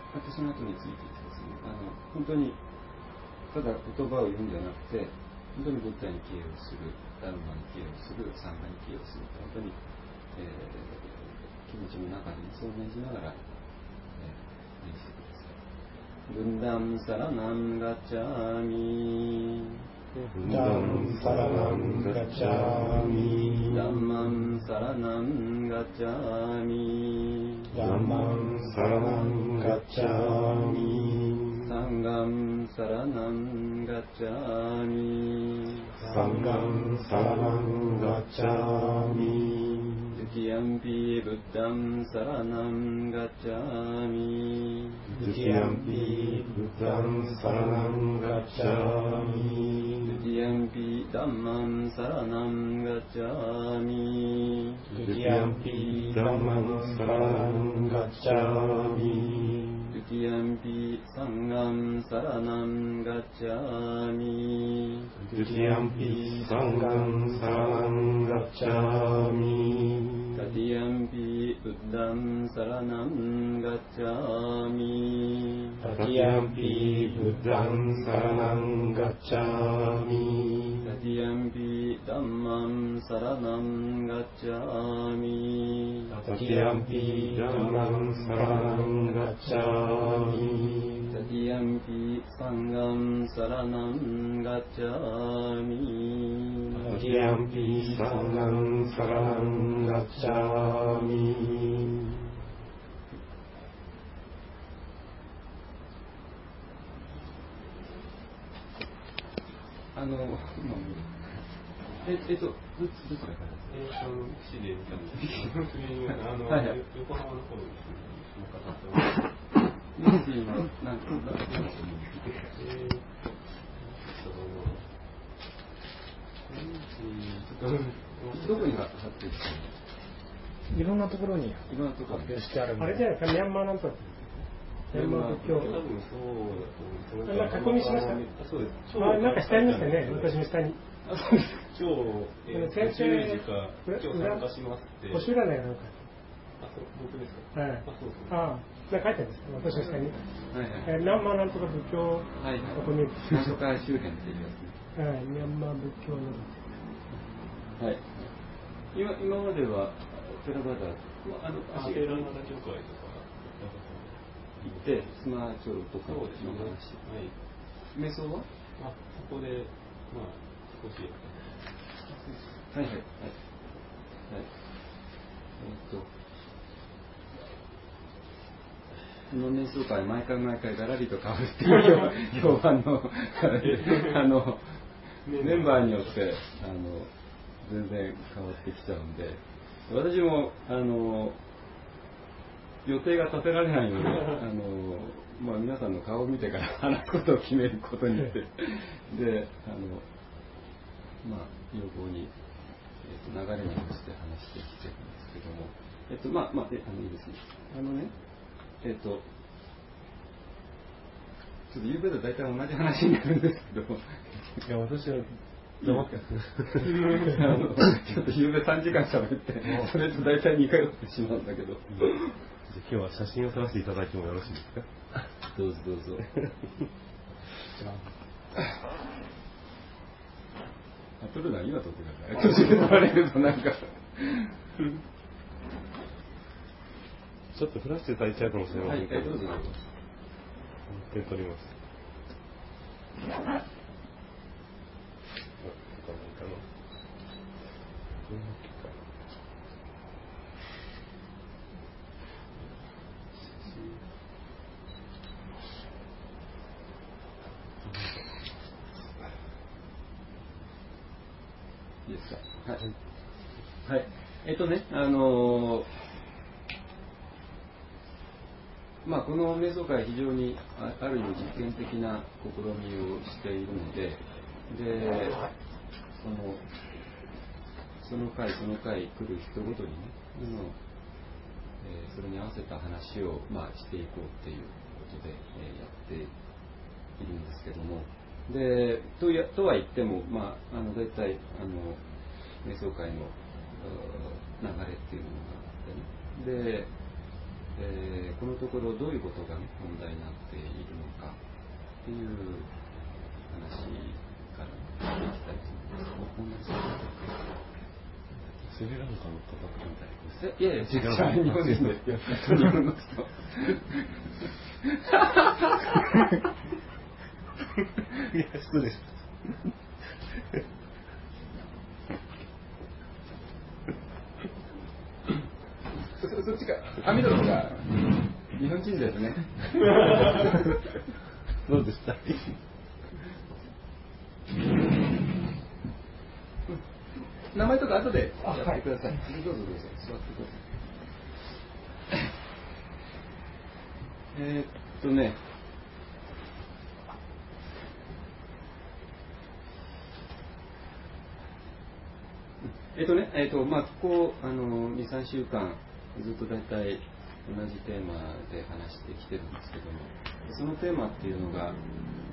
私の後についていてですね、本当にただ言葉を言うんじゃなくて、本当にブッダに帰依をする、ダルマに帰依をする、サンガに帰依をする、本当に、気持ちの中でそう念じながら、念じてください。ブッダンサラナンガチャミ、 ブッダンサラナンガチャミ、 ダンマンサラナンガチャミ、 ダンマンサラナンガチャミ、 サンガンサラナンガチャミ、 サンガンサラナンガチャミ、 ドゥティヤンピブッダンサラナンガチャミ、 ドゥティヤンピブッダンサラナンガチャミ、 ドゥティヤンピダンマンサラナンガチャミ、 ドゥティヤンピダンマンサラナンガチャミ、 ドゥティヤンピサンガンサラナンガチャミ、 ドゥティヤンピサンガンサラナンガチャミ、 タティヤンピブッダンサラナンガチャミ、 タティヤンピブッダンサラナンガチャミ、 タティヤンピダンマンサラナンガチャミ、 タティヤンピダンマンサラナンガチャミ、 タティヤンピサンガンサラナンガチャミ、 タティヤンピサンガンサラナンガチャミ。 どっちから市で見たんですけど、横浜の方ですね。 明治の何かどこに貼ってるいろんなところにいろんなところにしてある。 あれじゃないですか、ミャンマーなんとか。ミャンマー仏教。 多分そうだと思います。 なんか囲みしました。 そうです。 なんか下にいましたね、私の下に。 今日、 先生 10時か、今日参加しますって。 星占いなんか。 僕ですか。 はい。 そうですね。 なんか書いてあるんです私の下に。ミャンマーなんとか仏教ここになんとか周辺っていうやつね。 はい、ミャンマー仏教の。 はい。今まではテラバダテラバダ教会とか行ってスマーチョロとかの話。瞑想は？ そこで少し。 はい。この瞑想会毎回ガラリと変わるっていう評判のメンバーによって全然変わってきちゃうんで、私も予定が立てられないので皆さんの顔を見てから話すことを決めることにしてで要望に、流れに乗せて話してきてるんですけども、いいですね。ちょっと夕べと大体同じ話になるんですけど、 いや私は黙ってちょっと夕べ3時間喋ってそれと大体似通ってしまうんだけど、 今日は写真を撮らせていただいてもよろしいですか？ どうぞ撮るのは今撮ってください。途中で撮られるとなんかちょっとフラッシュ焚いちゃうかもしれませんけど、 どうぞ手取ります。 いいですか？はい。この瞑想会は非常にある意味実験的な試みをしているので、その回来る人ごとにね、それに合わせた話をしていこうっていうことで、やっているんですけども、とは言っても大体瞑想会の流れっていうのがあってね、でこのところどういうことが、ね、問題になっているのかっていう話からいきたいと思います。 スリランカの方みたいです。 いやいや、違う、日本人ですよ。日本の人。 いや、失礼しそっちか。網戸の方が日本人ですね。 どうでした？ 名前とか後でやってください。どうぞどうぞ座ってください。ここ2、3週間ずっと大体同じテーマで話してきてるんですけども、そのテーマっていうのが、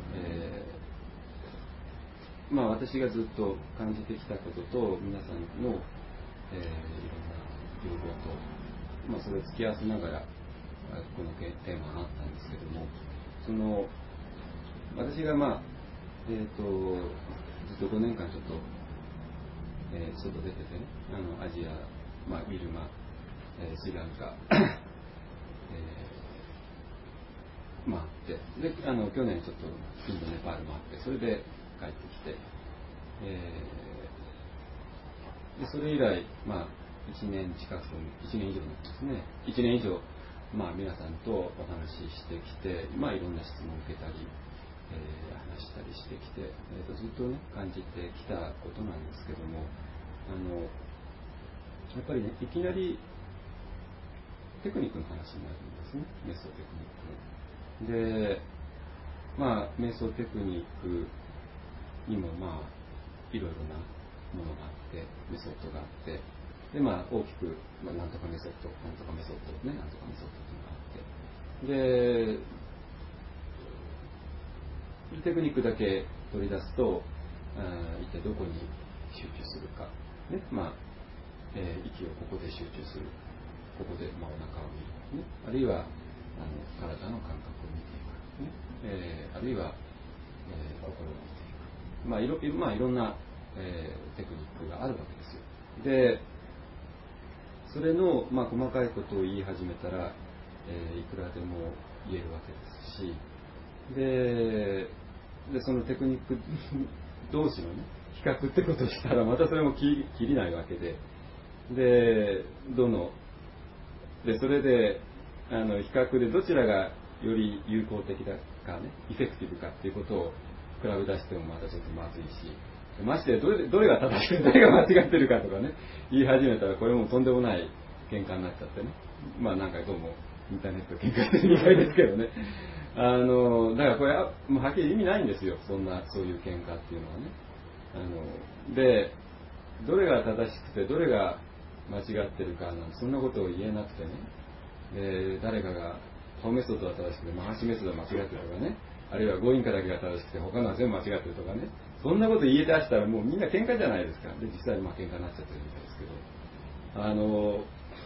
私がずっと感じてきたことと皆さんの、いろんな要望と、それを付き合わせながらこのテーマがあったんですけども、私がずっと5年間ちょっと外出ててね、アジア、ビルマ、スリランカ、回って、で去年ちょっとインドネパール回って、それで帰ってきて、でそれ以来、1年近く、1年以上になってますね、1年以上、皆さんとお話ししてきて、いろんな質問を受けたり、話したりしてきて、ずっとね感じてきたことなんですけども、やっぱりね、いきなりテクニックの話になるんですね、瞑想テクニックで、瞑想テクニックにもいろいろなものがあって、メソッドがあって、で大きく、なんとかメソッド、なんとかメソッドね、なんとかメソッドっていうのがあって、でテクニックだけ取り出すと、一体どこに集中するか、ね、息をここで集中する、ここでお腹を見る、ね、あるいは体の感覚を見ていく、ね、あるいは、心を見ていく、いろんな、テクニックがあるわけですよ。でそれの、細かいことを言い始めたら、いくらでも言えるわけですし、でそのテクニック同士の、ね、比較ってことをしたらまたそれもきりないわけで、それで比較でどちらがより有効的だかね、エフェクティブかっていうことを比べ出してもまたちょっとまずいし、ましてやどれが正しくどれが間違ってるかとかね言い始めたら、これもとんでもない喧嘩になっちゃってね、なんかどうもインターネット喧嘩してるみたいですけどね、だからこれはもうはっきり意味ないんですよ、そういう喧嘩っていうのはね。でどれが正しくてどれが間違ってるかなんてそんなことを言えなくてね、で誰かがホーメソッドは正しくてマハシメソッドは間違ってるとかね、あるいはゴインカだけが正しくて他のは全部間違ってるとかね、そんなこと言い出したらもうみんな喧嘩じゃないですか。で実際喧嘩になっちゃってるみたいですけど、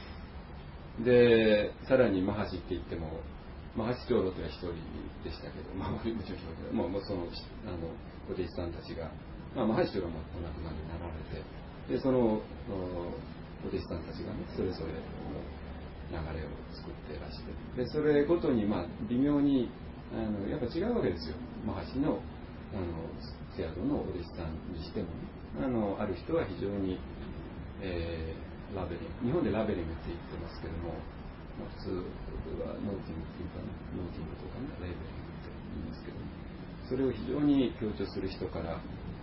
でさらにマハシって言ってもマハシ長老というのは一人でしたけど、もちろん一人でそのお弟子さんたちが、マハシ長老もお亡くなりになられて、でそのお弟子さんたちがねそれぞれの流れを作っていらして、でそれごとに微妙にやっぱ違うわけですよ。マハシのセアドのお弟子さんにしてもね、ある人は非常に、ラベリング、日本でラベリングって言ってますけども、普通はノーティングっていうかね、ノーティングとかね、レーベリングって言いますけども、それを非常に強調する人から、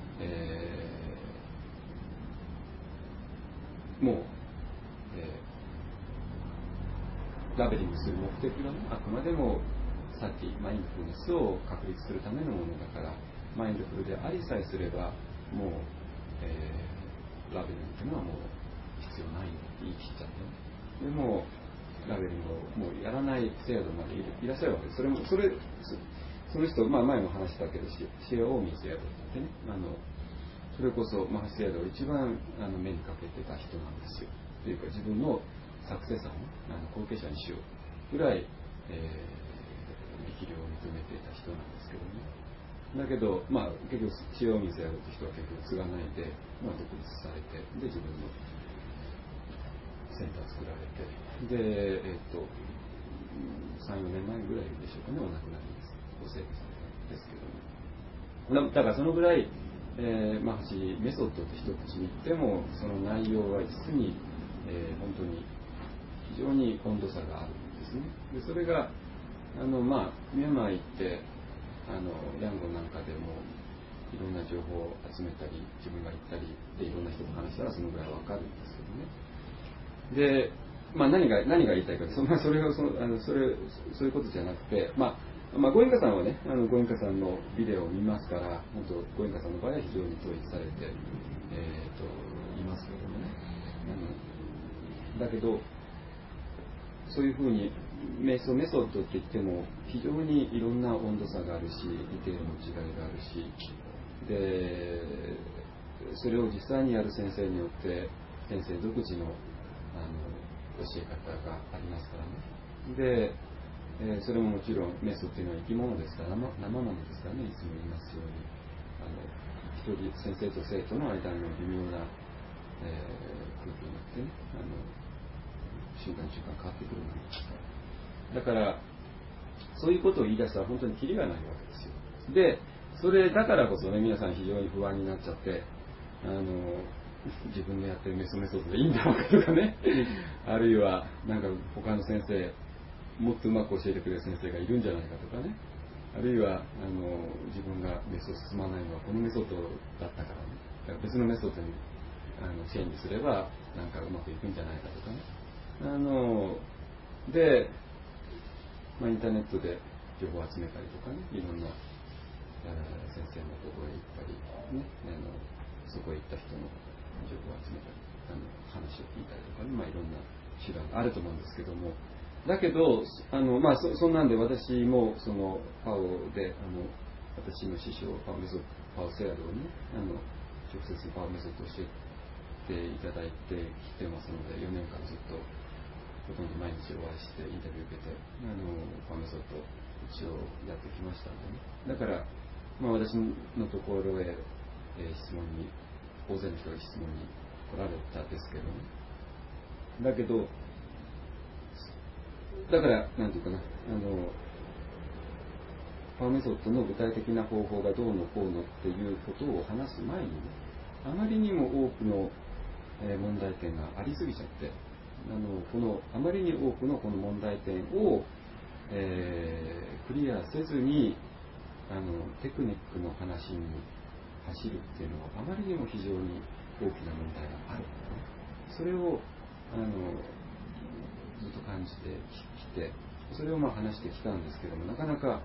もう、ラベリングする目的はね、あくまでもさっきマインドフルネスを確立するためのものだから、マインドフルでありさえすればもう、ラベリングというのはもう必要ないんだって言い切っちゃってね。でもラベリングをもうやらない制度までいらっしゃるわけです。その人、前も話したけどシェアオーミー制度ってね、それこそマハシ制度を一番目にかけてた人なんですよ。というか自分のサクセサーの後継者にしようぐらい、力量を認めていた人なんですけどね。だけど、結局塩水やるって人は結局継がないで、独立されて、で自分のセンター作られて、で、3、4年前ぐらいでしょうかね、お亡くなりです。ご成功されたんですけども。だからそのぐらい、メソッドって一口に言っても、その内容は実に、本当に非常に温度差があるんですね。でそれがミャンマー行ってヤンゴンなんかでもいろんな情報を集めたり、自分が行ったりでいろんな人と話したらそのぐらいわかるんですけどね。で、何が言いたいかというと、そういうことじゃなくて、ゴエンカさんはね、ゴエンカさんのビデオを見ますから、本当ゴエンカさんの場合は非常に統一されて、いますけどもね。だけどそういうふうにメソッドって言っても非常にいろんな温度差があるし、ディテールの違いがあるし、でそれを実際にやる先生によって先生独自の教え方がありますからね。で、それももちろんメソっていうのは生き物ですから、生物ですからね。いつも言いますように一人先生と生徒の間の微妙な、空気によってね、瞬間瞬間変わってくるものですから。だからそういうことを言い出したら本当にキリがないわけですよ。でそれだからこそね、皆さん非常に不安になっちゃって、自分のやってるメソッドでいいんだろうかとかねあるいはなんか他の先生もっとうまく教えてくれる先生がいるんじゃないかとかね、あるいは自分がメソ進まないのはこのメソッドだったからね、だから別のメソッドにチェンジすればなんかうまくいくんじゃないかとかね、で、インターネットで情報を集めたりとかね、いろんな先生のところへ行ったり、ね、そこへ行った人の情報を集めたり、話を聞いたりとかね、いろんな手段があると思うんですけども、だけどそんなんで私もそのパオで私の師匠パオセアドをね直接パオメソッドを教えていただいてきてますので、4年間ずっとほとんど毎日お会いしてインタビュー受けてパオメソッド一応やってきましたんでね。だから私のところへ、質問に大勢の人が質問に来られたんですけどね。だけどだからなんていうかな、パオメソッドの具体的な方法がどうのこうのっていうことを話す前にね、あまりにも多くの問題点がありすぎちゃって、このあまりに多くのこの問題点を、クリアせずにテクニックの話に走るっていうのはあまりにも非常に大きな問題がある。それをずっと感じてきて、それを話してきたんですけども、なかなか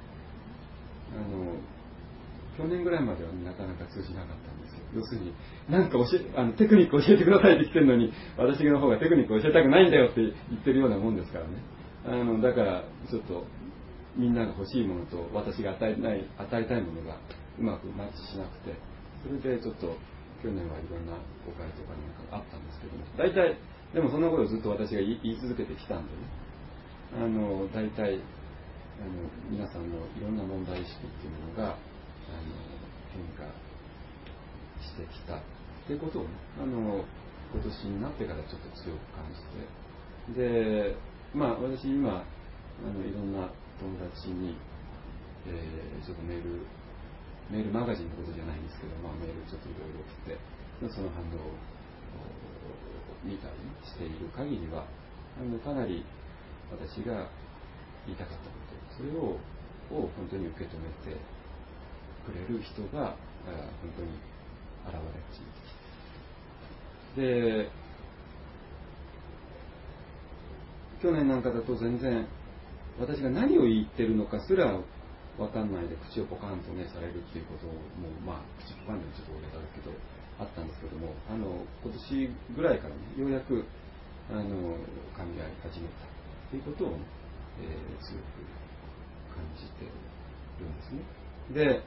去年ぐらいまではなかなか通じなかったんですよ。要するになんかテクニック教えてくださいって来てるのに、私の方がテクニック教えたくないんだよって言ってるようなもんですからね。だからちょっとみんなが欲しいものと私が与えたいものがうまくマッチしなくて、それでちょっと去年はいろんな誤解とかなんかあったんですけども、大体でもそんなことをずっと私が言い続けてきたんでね、大体皆さんのいろんな問題意識っていうものが変化してきたっていうことをね、今年になってからちょっと強く感じて、で私今いろんな友達に、ちょっとメールマガジンのことじゃないんですけど、メールちょっといろいろ送って、その反応を見たりしている限りはかなり私が言いたかったこと、それを本当に受け止めてくれる人が本当に現れ始めてきて、で去年なんかだと全然私が何を言ってるのかすら分かんないで口をポカンとねされるっていうことも口ポカンでもちょっと俺だけどあったんですけども、今年ぐらいからねようやく噛み合い始めたということを、強く感じているんですね。で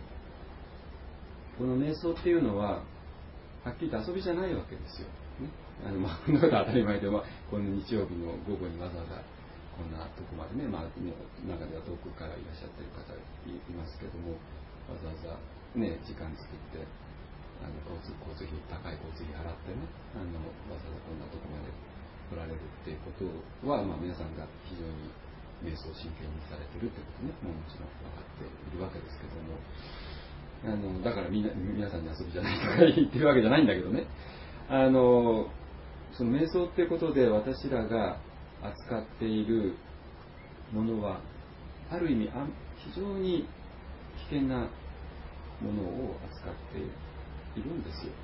この瞑想っていうのははっきりと遊びじゃないわけですよ、ね。 こんなことは当たり前で、この日曜日の午後にわざわざこんなとこまでね、中では遠くからいらっしゃってる方いますけども、わざわざね、時間作って、交通費、高い交通費払ってね、わざわざこんなとこまで来られるっていうことは、皆さんが非常に瞑想を真剣にされてるってことね、もちろん分かっているわけですけども、だから皆さんに遊びじゃないとか言ってるわけじゃないんだけどね、その瞑想っていうことで私らが扱っているものは、ある意味非常に危険なものを扱っているんですよ。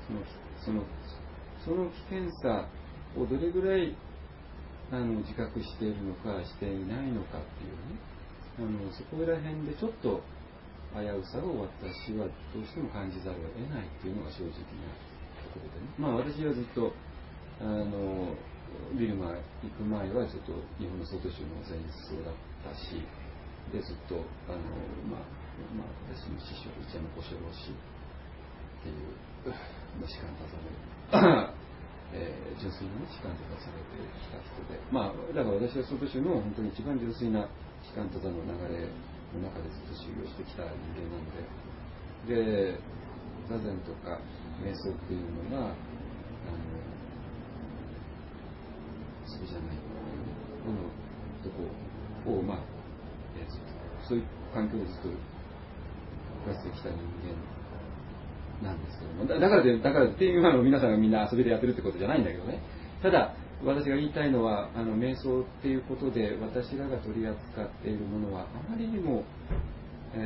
その危険さをどれぐらい自覚しているのかしていないのかっていうね、そこら辺でちょっと危うさを私はどうしても感じざるを得ないっていうのが正直なところでね、私はずっとビルマ行く前はちょっと日本の総統州の前日そうだったし、でずっと私の師匠一山小四郎氏っていう士官多座の純粋な士官多座されてきた人で、だから私は総統州の本当に一番純粋な士官多座の流れの中でずっと修行してきた人間なので、座禅とか瞑想っていうのがそうじゃないとこをそういう環境でずっと暮らしてきた人間なんですけども、だからっていう皆さんがみんな遊びでやってるってことじゃないんだけどね。ただ私が言いたいのは瞑想っていうことで私らが取り扱っているものはあまりにも、あ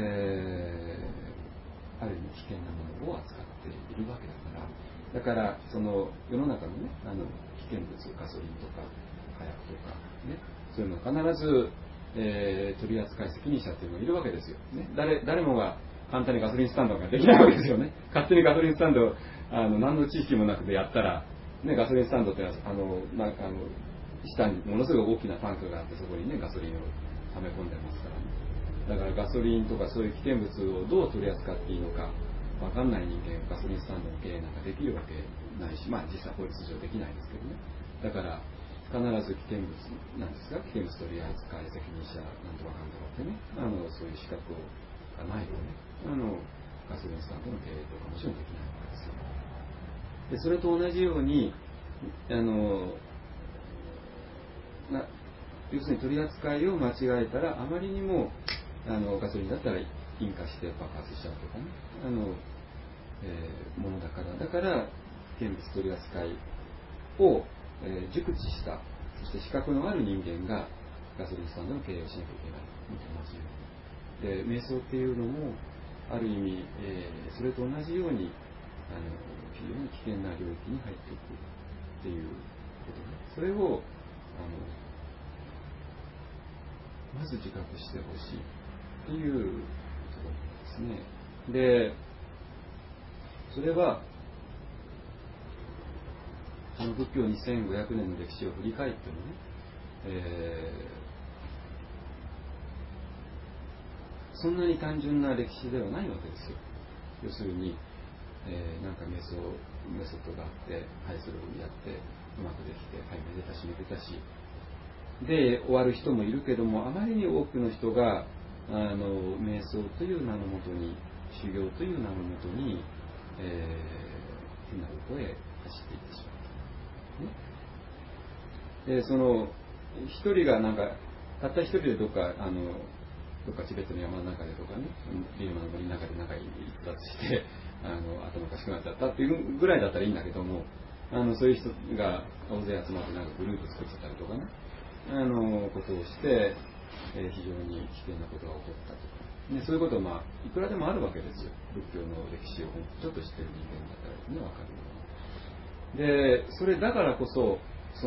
る意味危険なものを扱っているわけだからその世の中のね危険物、ガソリンとか火薬とかね、そういうのを必ず、取扱責任者っていうのがいるわけですよ、ね、誰もが簡単にガソリンスタンドができないわけですよね。勝手にガソリンスタンド何の知識もなくてやったら、ね、ガソリンスタンドって下にものすごい大きなタンクがあって、そこにねガソリンを溜め込んでますから、だからガソリンとかそういう危険物をどう取り扱っていいのか分かんない人間がガソリンスタンドの経営なんかできるわけないし、実際法律上できないですけどね。だから必ず危険物なんですが、危険物取り扱い責任者なんとかかんとかってね、そういう資格がないとね、ガソリンスタンドの経営とかもちろんできないわけですよ。でそれと同じように要するに取り扱いを間違えたら、あまりにもガソリンだったら引火して爆発しちゃうとかね、ものだから危険物取り扱いを、熟知した、そして資格のある人間がガソリンスタンドの経営をしなきゃいけないのと同じように、瞑想っていうのもある意味、それと同じように非常に危険な領域に入っていくっていうことね。それをまず自覚してほしいっていうところですね。で、それはその仏教2500年の歴史を振り返ってもね、そんなに単純な歴史ではないわけですよ。要するに、なんかメソッドがあって、はい、それをやってうまくできて、はい、めでたしめでたしで終わる人もいるけども、あまりに多くの人が瞑想という名のもとに、修行という名のもとに、変な方向へ走っていってしまう、ね、でその一人がたった一人でどっかチベットの山の中でとかね、ビルマの森の中で仲いい人たちして頭おかしくなっちゃったっていうぐらいだったらいいんだけども、そういう人が大勢集まってグループ作っちゃったりとかね、ことをして、非常に危険なことが起こったとか、ね、そういうことはいくらでもあるわけですよ。仏教の歴史をちょっと知ってる人間だったらね、分かるように。でそれだからこそ常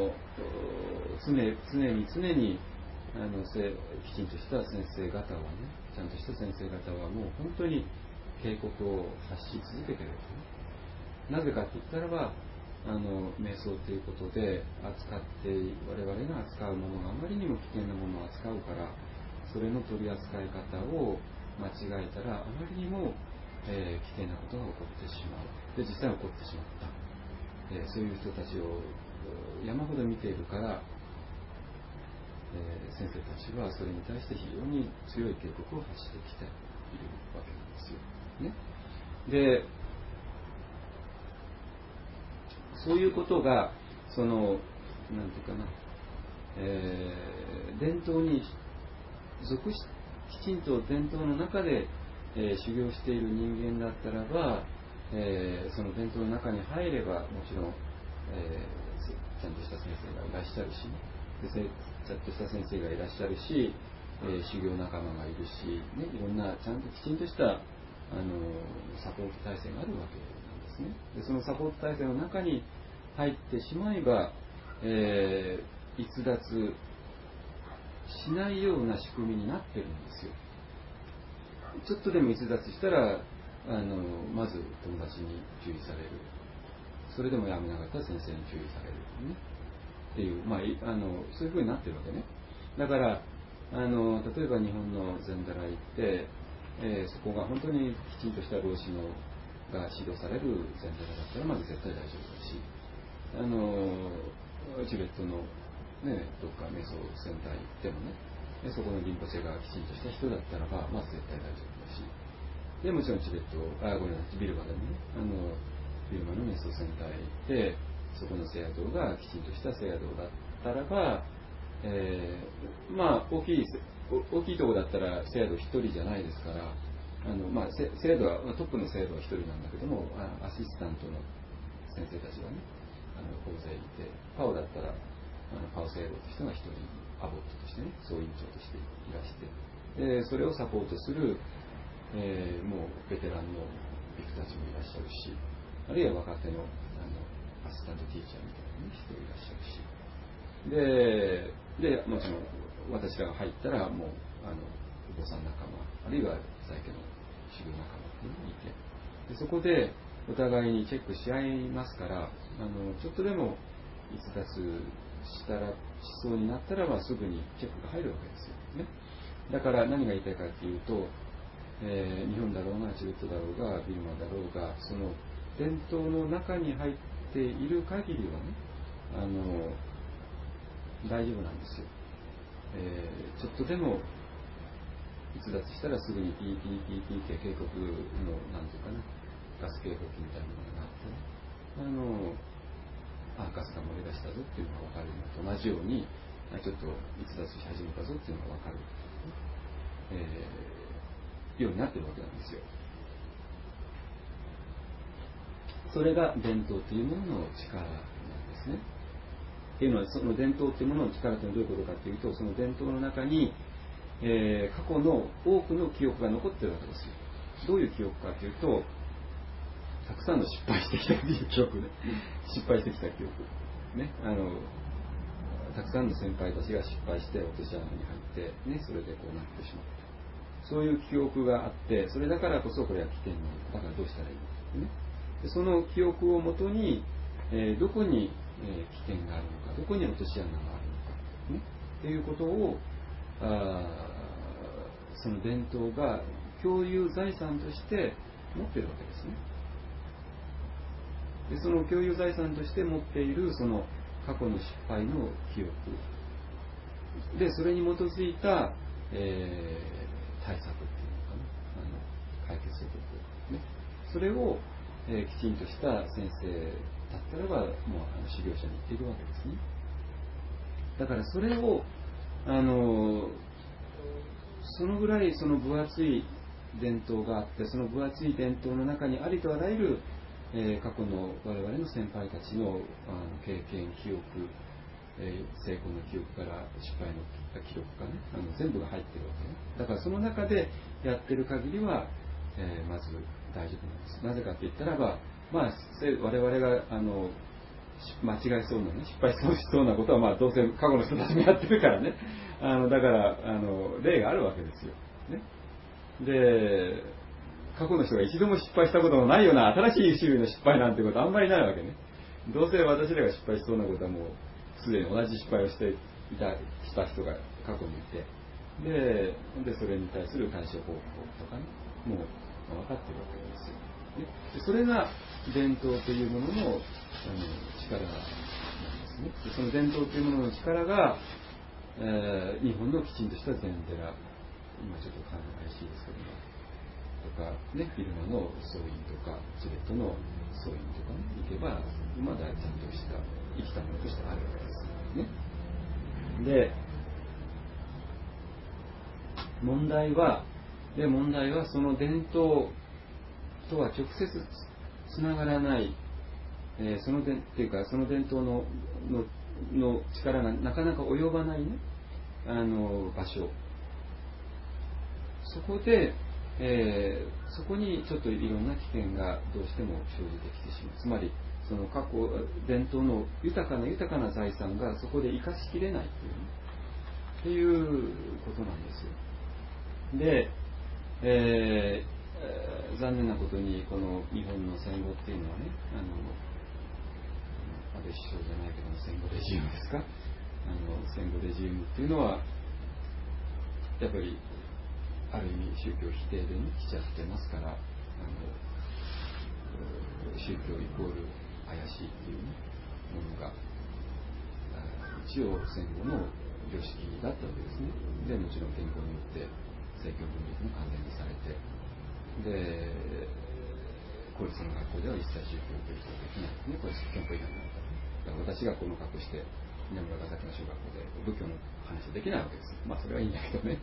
にきちんとした先生方はね、ちゃんとした先生方はもう本当に警告を発し続けていると、ね、なぜかって言ったらば瞑想ということで我々が扱うものがあまりにも危険なものを扱うから、それの取り扱い方を間違えたらあまりにも、危険なことが起こってしまう。で実際起こってしまった。 そういう人たちを山ほど見ているから、先生たちはそれに対して非常に強い警告を発してきているわけなんですよ、ね。で、そういうことがそのなんていうかな、伝統に属しきちんと伝統の中で、修行している人間だったらば、その伝統の中に入ればもちろん、ちゃんとした先生がいらっしゃるし、ね、ちゃんとした先生がいらっしゃるし、修行仲間がいるし、ね、いろんなちゃんときちんとしたサポート体制があるわけなんですね。でそのサポート体制の中に入ってしまえば、逸脱しないような仕組みになってるんですよ。ちょっとでも逸脱したらまず友達に注意される、それでもやめなかったら先生に注意される、ね、っていう、そういうふうになってるわけね。だから例えば日本の禅寺行って、そこが本当にきちんとした老師が指導される禅寺だったらまず絶対大丈夫だし、チベットの、ね、どっか瞑想センター行ってもね、そこのリンポチェがきちんとした人だったらばまず絶対大丈夫だし、でもちろんチベットビルマでもね、ビルマの瞑想センターへ行ってそこの聖夜堂がきちんとした聖夜堂だったらば、大きいところだったら聖夜堂一人じゃないですから、聖夜堂はトップの聖夜堂は一人なんだけども、アシスタントの先生たちがね大勢いて、パオだったらパオ聖夜堂という人が一人アボットとしてね総員長としていらして、それをサポートする、もうベテランのビクたちもいらっしゃるし、あるいは若手のアシスタントティーチャーみたいな、ね、人いらっしゃるし、でもちろん私らが入ったらもうお坊さん仲間、あるいは在家の修行仲間がいて、でそこでお互いにチェックし合いますから、ちょっとでも逸脱したらしそうになったらばすぐにチェックが入るわけですよね。だから何が言いたいかというと、日本だろうがチベットだろうがビルマだろうが、その伝統の中に入っている限りはね、大丈夫なんですよ。ちょっとでも逸脱したらすぐにピーピーピーピーって警告のなんていうかな、ガス警報器みたいなものがあってね、ガスが漏れ出したぞっていうのが分かるのと同じように、ちょっと逸脱し始めたぞっていうのが分かる、ようになってるわけなんですよ。それが伝統というものの力なんですね。っていうのは、その伝統というものの力というのはどういうことかというと、その伝統の中に、過去の多くの記憶が残っているわけですよ。どういう記憶かというと、たくさんの失敗してきたという記憶ね。失敗してきた記憶。ね。たくさんの先輩たちが失敗して落とし穴に入って、ね、それでこうなってしまった。そういう記憶があって、それだからこそこれは危険なんだ。だからどうしたらいいのね。でその記憶をもとに、どこに、危険があるのか、どこに落とし穴があるのか、ね、っていうことをその伝統が共有財産として持っているわけですね。でその共有財産として持っているその過去の失敗の記憶で、それに基づいた、対策っていうのかな、解決策、ね、それを、きちんとした先生だったらばもう修行者に言っているわけですね。だからそれをそのぐらいその分厚い伝統があって、その分厚い伝統の中にありとあらゆる、過去の我々の先輩たちの、経験、記憶、成功の記憶から失敗の記録がね、全部が入っているわけね。だからその中でやってる限りは、まず大丈夫なんです。なぜかと言ったらば、我々が間違いそうなね、失敗しそうなことはどうせ過去の人たちもやってるからね。だから例があるわけですよ。ね。で、過去の人が一度も失敗したことのないような新しい種類の失敗なんてことはあんまりないわけね。どうせ私らが失敗しそうなことはもうすでに同じ失敗をした人が過去にいて、でそれに対する対処方法とかね、もう分かってるわけですよ。 でそれが伝統というものの力なんですね。でその伝統というものの力が、日本のきちんとした禅寺、今ちょっと怪しいですけども、とかね、ビルマの僧院とかチベットの僧院とかね、行けばまだちゃんとした生きたものとしてあるわけですね。で、問題はその伝統とは直接つながらない、その伝統の力がなかなか及ばないね、場所、そこで、そこにちょっといろんな危険がどうしても生じてきてしまう。つまりその過去伝統の豊かな財産がそこで生かしきれないっていうことなんですよ。で、残念なことにこの日本の戦後っていうのはね、安倍首相じゃないけども戦後レジームですか、戦後レジームっていうのはやっぱりある意味宗教否定でね来ちゃってますから、宗教イコール怪しいっていう、ね、ものが一応戦後の常識だったわけですね。でもちろん憲法によって政教分立も完全にされて、で公立の学校では一切宗教を受けることができないですね。これ憲法違反になったら、だから私がこの格好して南長崎の小学校で仏教の話はできないわけです。まあそれはいいんだけどね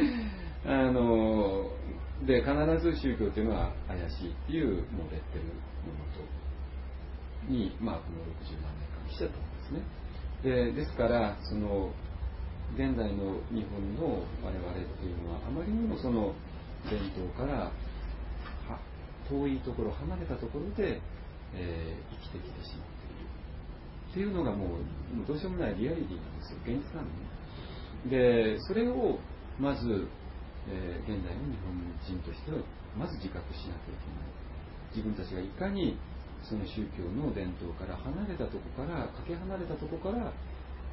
で必ず宗教というのは怪しいっていうもうレッテルのもとに、まあこの60何年間来てたんですね。ですからその現代の日本の我々っていうのはあまりにもその伝統から遠いところ離れたところで、生きてきてしまっているっていうのがもうどうしようもないリアリティなんですよ。現実なのね。でそれをまず、現代の日本人としてはまず自覚しなきゃいけない。自分たちがいかにその宗教の伝統から離れたところからかけ離れたところから、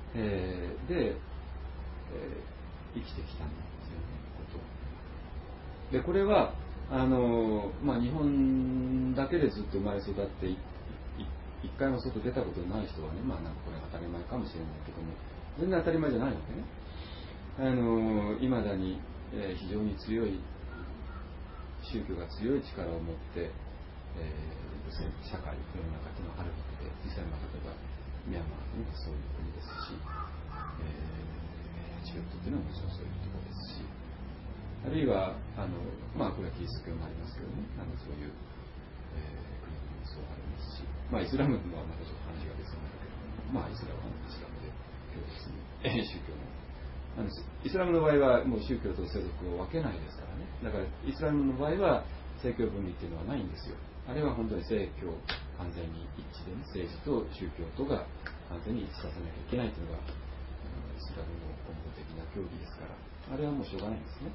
生きてきたんだということで、これは日本だけでずっと生まれ育って一回も外出たことのない人はね、なんかこれは当たり前かもしれないけども全然当たり前じゃないわけね。未だに、非常に強い宗教が強い力を持って、社会世の中というのはあるわけで、実際は例えばミャンマーというのはそういう国ですし、チベットというのはもちろんそういうところですし、あるいはこれはキリスト教もありますけどね、そういう、国々もそうありますし、イスラムはまたちょっと話が別なんだけども、イスラムはイスラムで共同する宗教もイスラムの場合はもう宗教と世俗を分けないですからね。だからイスラムの場合は政教分離っていうのはないんですよ。あれは本当に政教完全に一致で、ね、政治と宗教とが完全に一致させなきゃいけないというのがイスラムの根本的な教義ですから、あれはもうしょうがないんですね。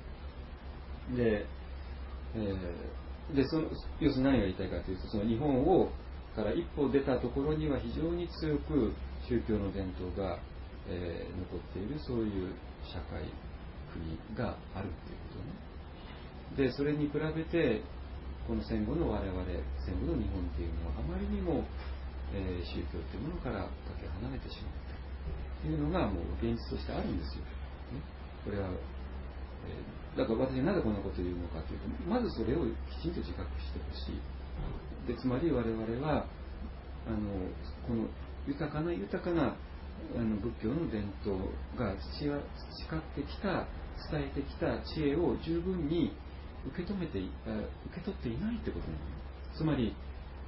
要するに何が言いたいかというと、その日本から一歩出たところには非常に強く宗教の伝統が、残っているそういう社会国があるということね。でそれに比べてこの戦後の我々、戦後の日本というのはあまりにも、宗教というものからかけ離れてしまったというのがもう現実としてあるんですよ、ね、これは、だから私なぜこんなことを言うのかというと、まずそれをきちんと自覚してほしい。でつまり我々はこの豊かな仏教の伝統が培ってきた、伝えてきた知恵を十分に受け取っていないということなの。つまり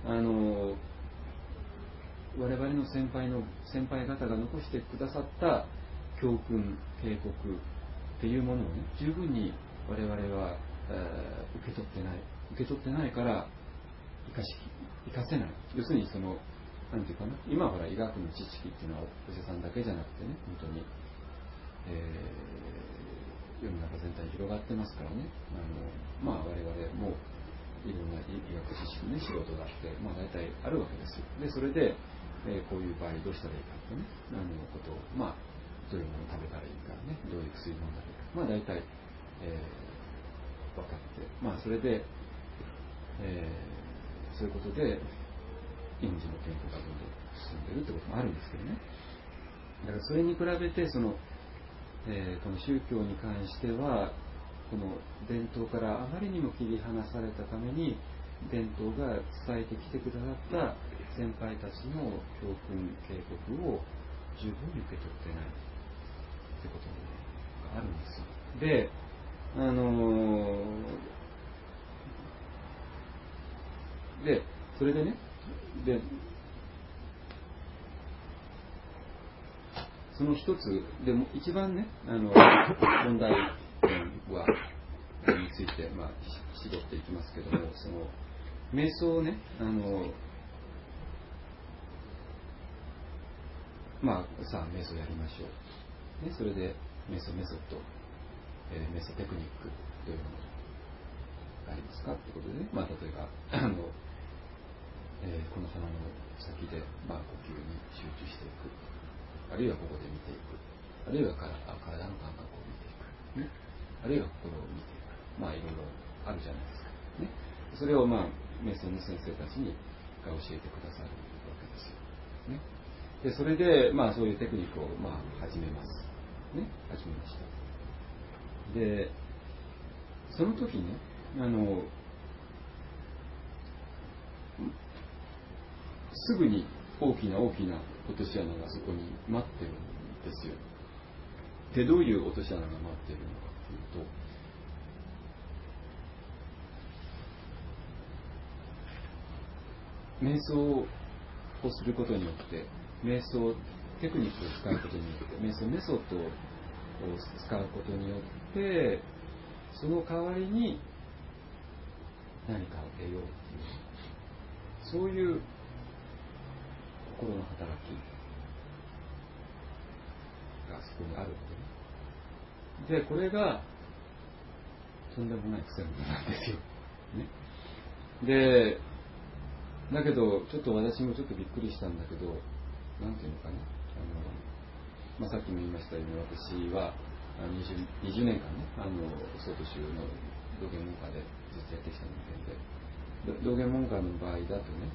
我々の先輩方が残してくださった教訓、警告っていうものをね、十分に我々は、受け取ってないから生かせない。要するになんていうかな、今は医学の知識っていうのはお医者さんだけじゃなくてね、本当に、世の中全体に広がってますからね、我々もいろんな医学知識ね、仕事があって、大体あるわけですよ。でそれで、こういう場合どうしたらいいかとね、ことを、どういうものを食べたらいいかね、どういう薬飲んだらいいか、大体、分かって、それで、 そういうことで日本人の健康がどんどん進んでいるということもあるんですけどね。だからそれに比べてこの宗教に関してはこの伝統からあまりにも切り離されたために伝統が伝えてきてくださった先輩たちの教訓警告を十分に受け取ってないってことがあるんですよ。で、それでね、その一つでも一番ね問題点はについて絞っていきますけども、その瞑想をねさあ瞑想やりましょう、ね、それで瞑想メソッド、瞑想テクニックというものがありますかということでね、例えばこの鼻の先で、呼吸に集中していく、あるいはここで見ていく、あるいは体の感覚を見ていく、ね、あるいは心を見ていく、いろいろあるじゃないですか、ね、それを瞑想の先生たちが教えてくださるわけですよ、ね、でそれで、そういうテクニックを始めます、ね、始めました。でその時ねすぐに大きな落とし穴がそこに待ってるんですよ。でどういう落とし穴が待っているのかというと、瞑想をすることによって瞑想テクニックを使うことによって瞑想メソッドを使うことによってその代わりに何かを得ようというそういう心の働きがそこにあるわけね。でこれがとんでもない癖のなんですよ、ね、でだけどちょっと私もちょっとびっくりしたんだけど、なんていうのかな、さっきも言いましたように私は20年間ね曹洞宗の道元門下でずっとやってきた人間で、道元門下の場合だとね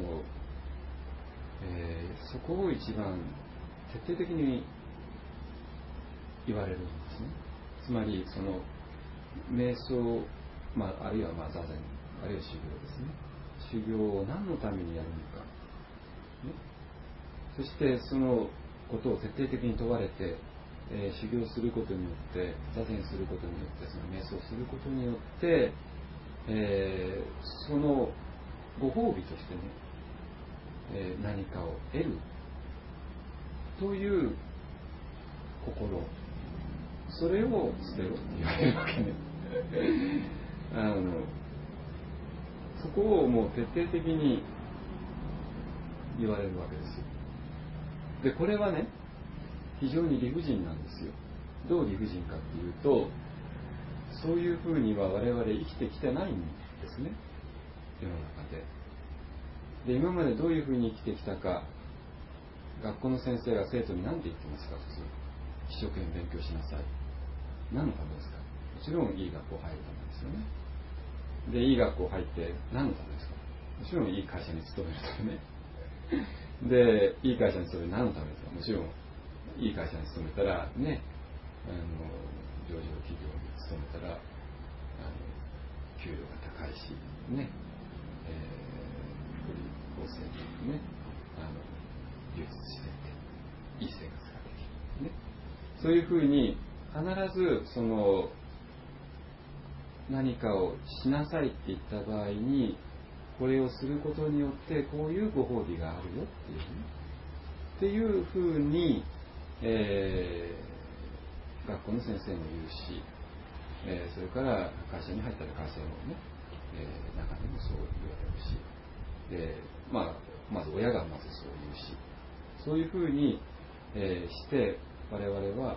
そこを一番徹底的に言われるんですね。つまりその瞑想、あるいは座禅、あるいは修行ですね。修行を何のためにやるのか、ね、そしてそのことを徹底的に問われて、修行することによって座禅することによってその瞑想することによって、そのご褒美としてね何かを得るという心、それを捨てろって言われるわけねそこをもう徹底的に言われるわけですよ。でこれはね非常に理不尽なんですよ。どう理不尽かっていうと、そういうふうには我々生きてきてないんですね、世の中で。で今までどういうふうに生きてきたか、学校の先生が生徒に何て言ってますか、普通一生懸命勉強しなさい、何のためですか。もちろんいい学校入るためですよね。でいい学校入って何のためですか。もちろんいい会社に勤めるためねでいい会社に勤める何のためですか。もちろんいい会社に勤めたらね、上場企業に勤めたら給料が高いしね、福利厚生にね充実していていい生活ができる、ね、そういうふうに必ずその何かをしなさいって言った場合にこれをすることによってこういうご褒美があるよっていうふうに、学校の先生も言うし、それから会社に入ったら会社のね、中でもそう言われるし、でまず親がまずそう言うし、そういうふうに、して我々は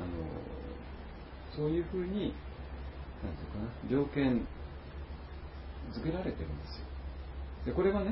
そういうふうになんていうかな、条件づけられてるんですよ。でこれはね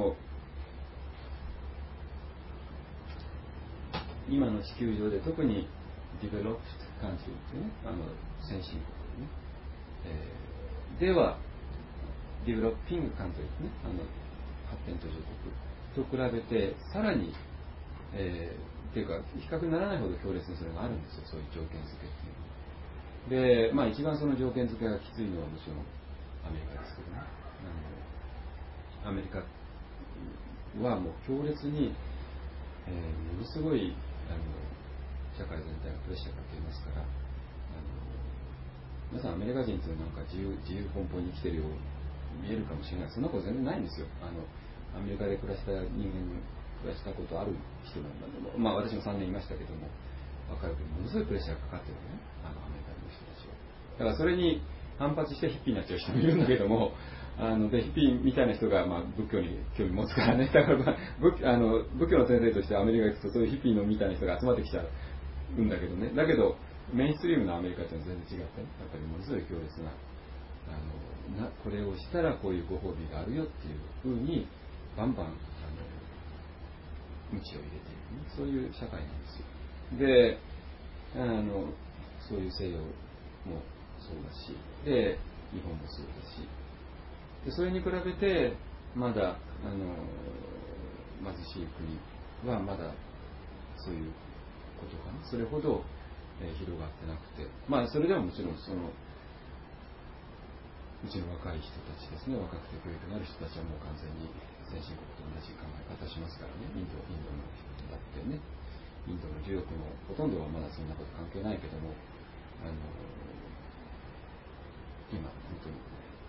今の地球上で特にディベロップカントリーってね先進国でね、ではディベロッピングカントリーね、発展途上国と比べてさらに、っていうか比較にならないほど強烈にそれがあるんですよ、そういう条件付けっていうのは。で、一番その条件付けがきついのはもちろんアメリカですけどね。アメリカはもう強烈に、ものすごい社会全体がプレッシャーかけますから、皆さんアメリカ人というのはなんか自由奔放に生きてるように見えるかもしれない。そんなこと全然ないんですよ。アメリカで暮らした人間、暮らしたことある人なんだけど、私も3年いましたけども、若い時にものすごいプレッシャーがかかってるね、アメリカの人たちは。だからそれに反発してヒッピーになっちゃう人もいるんだけども、でヒッピーみたいな人が、仏教に興味持つからね、だから仏教の先生としてアメリカに行くとそういうヒッピーのみたいな人が集まってきちゃうんだけどね、だけどメインストリームのアメリカというのは全然違って、やっぱりものすごい強烈な、これをしたらこういうご褒美があるよっていうふうにバンバン鞭を入れている、ね、そういう社会なんですよ。で、そういう西洋もそうだし、で日本もそうだし、でそれに比べてまだ貧しい国はまだそういうことかな、それほど、広がってなくて、それでももちろんうちの若い人たちですね、若くて教育のある人たちはもう完全に先進国と同じ考え方しますからね。インドの人だってね、インドの重力のほとんどはまだそんなこと関係ないけども、今本当に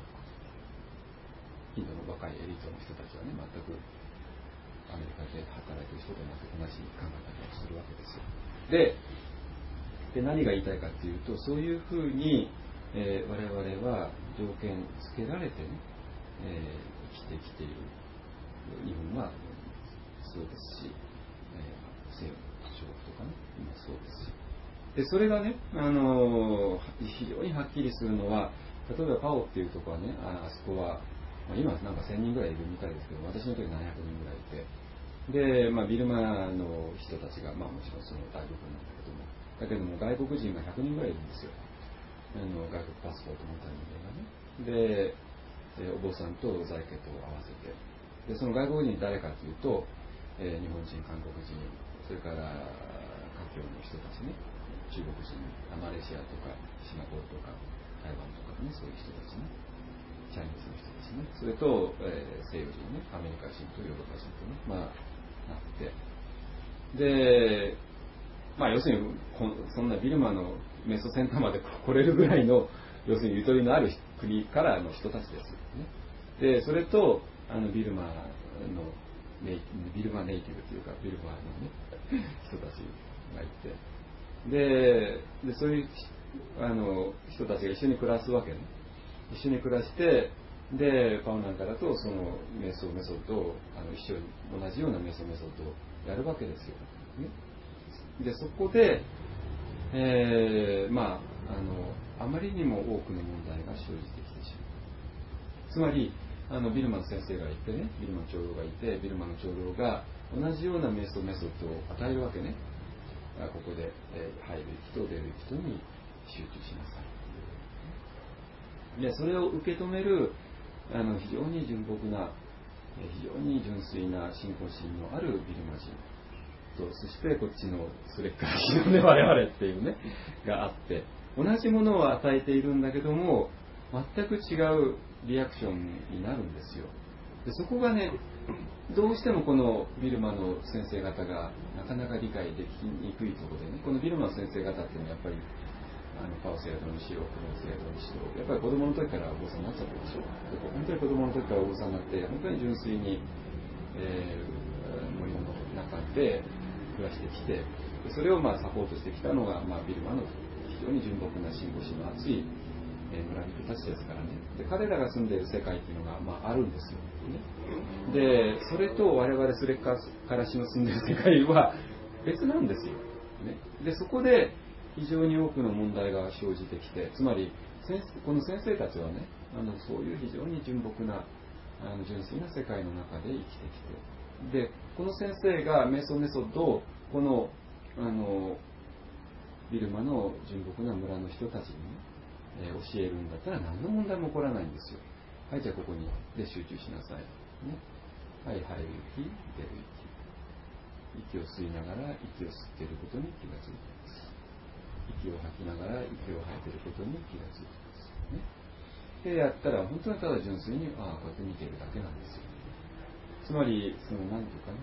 インドの若いエリートの人たちはね、全くアメリカで働いている人と同じ考え方をするわけですよ。で何が言いたいかというと、そういうふうに、我々は条件付けられてね、生きてきている。日本はそうですし、西洋諸国とかね、今そうですし。でそれがね、非常にはっきりするのは、例えばパオっていうところはね、あそこは、今なんか1000人ぐらいいるみたいですけど、私の時700人ぐらいいて、で、ビルマの人たちが、もちろんその大部分なんだけども外国人が100人ぐらいいるんですよ。外国パスポート持った人間がね。で、お坊さんと在家と合わせて、でその外国人誰かというと、日本人、韓国人、それから華僑の人たちね、中国人、マレーシアとかシンガポールとか台湾とかね、そういう人たちね、チャイニーズの人たちね、それと、西洋人ね、アメリカ人とヨーロッパ人とね、なってで、要するにそんなビルマのメソセンターまで来れるぐらいの要するにゆとりのある国からの人たちですよね。でそれとビルマネイティブというかビルマのね人たちがいて、でそういう人たちが一緒に暮らすわけね。一緒に暮らして、でパオなんかだとそのメソッドを一緒に同じようなメソッドをやるわけですよ、ね。でそこで、あまりにも多くの問題が生じてきてしまう。つまりビルマの先生がいてね、ビルマの長老がいて、ビルマの長老が同じようなメソッドを与えるわけね。ここで、入る人出る人に集中しなさい。でそれを受け止める非常に純朴な非常に純粋な信仰心のあるビルマ人と、そしてこっちのスレッカー人の我々っていうねがあって、同じものを与えているんだけども全く違うリアクションになるんですよ。でそこがね、どうしてもこのビルマの先生方がなかなか理解できにくいところでね、このビルマの先生方っていうのはやっぱりパオ聖堂にしろ、クロン聖堂にしろ、やっぱり子供の時からお坊さんになっちゃったでしょ。本当に子供の時からお坊さんになって、本当に純粋に、森の中で暮らしてきて、それをサポートしてきたのが、ビルマの非常に純朴な信仰心の厚い村人たちですからね。で彼らが住んでいる世界っていうのが、あるんですよ、ね。でそれと我々スレッカーからしの住んでいる世界は別なんですよ、ね。でそこで非常に多くの問題が生じてきて、つまりこの先生たちはね、そういう非常に純朴な純粋な世界の中で生きてきて、でこの先生がメソッドをこのビルマの純朴な村の人たちに、教えるんだったら何の問題も起こらないんですよ。 はい、じゃあここにで集中しなさい。ね、はい、入る息、出る息。息を吸いながら息を吸っていることに気がついています。息を吐きながら息を吐いていることに気がついています。ね、でやったら本当にただ純粋にこうやって見ているだけなんですよ。つまり何ていうかな、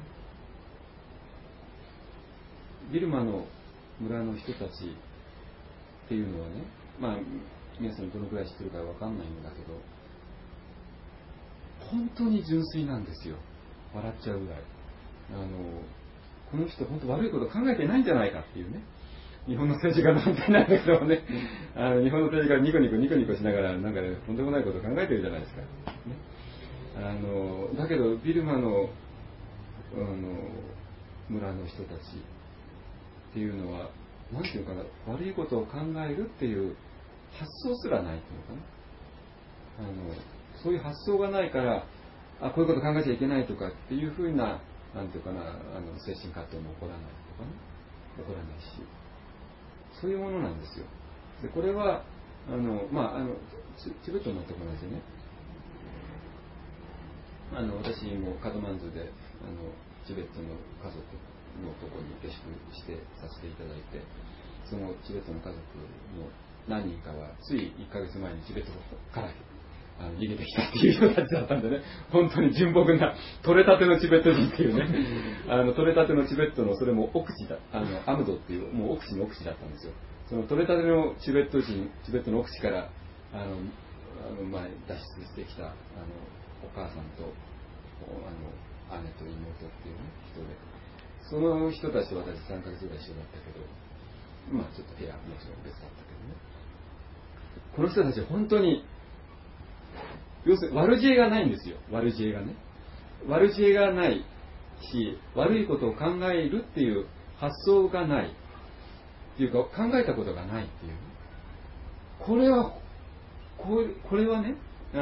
ビルマの村の人たちっていうのはね、皆さんどのくらい知ってるかわかんないんだけど、本当に純粋なんですよ。笑っちゃうぐらい。この人本当悪いこと考えてないんじゃないかっていうね。日本の政治家なんてなんだけどね、日本の政治家ニコニコしながらなんかね、とんでもないことを考えてるじゃないですか。ね、だけどビルマの、村の人たちっていうのは何ていうかな、悪いことを考えるっていう発想すらないっていうのかな。そういう発想がないから、こういうこと考えちゃいけないとかっていうふうな、なんていうかな、精神葛藤も起こらないとかね、起こらないし、そういうものなんですよ。でこれはチベットのところでね、私もカドマンズでチベットの家族のところに下宿してさせていただいて、そのチベットの家族の何人かはつい1ヶ月前にチベットから逃げてきたっていう人たちだったんでね、本当に純朴な取れたてのチベット人っていうね取れたてのチベットの、それも奥地だ、アムドっていうもう奥地の奥地だったんですよ。その取れたてのチベット人、チベットの奥地から前脱出してきたお母さんと姉と妹っていうね人で、その人たちと私3ヶ月ぐらい一緒だったけど、ちょっと部屋もちろん別だったけどね、この人たち本当に要するに悪知恵がないんですよ。悪知恵がね、悪知恵がないし、悪いことを考えるっていう発想がないっていうか、考えたことがないっていう、これはね、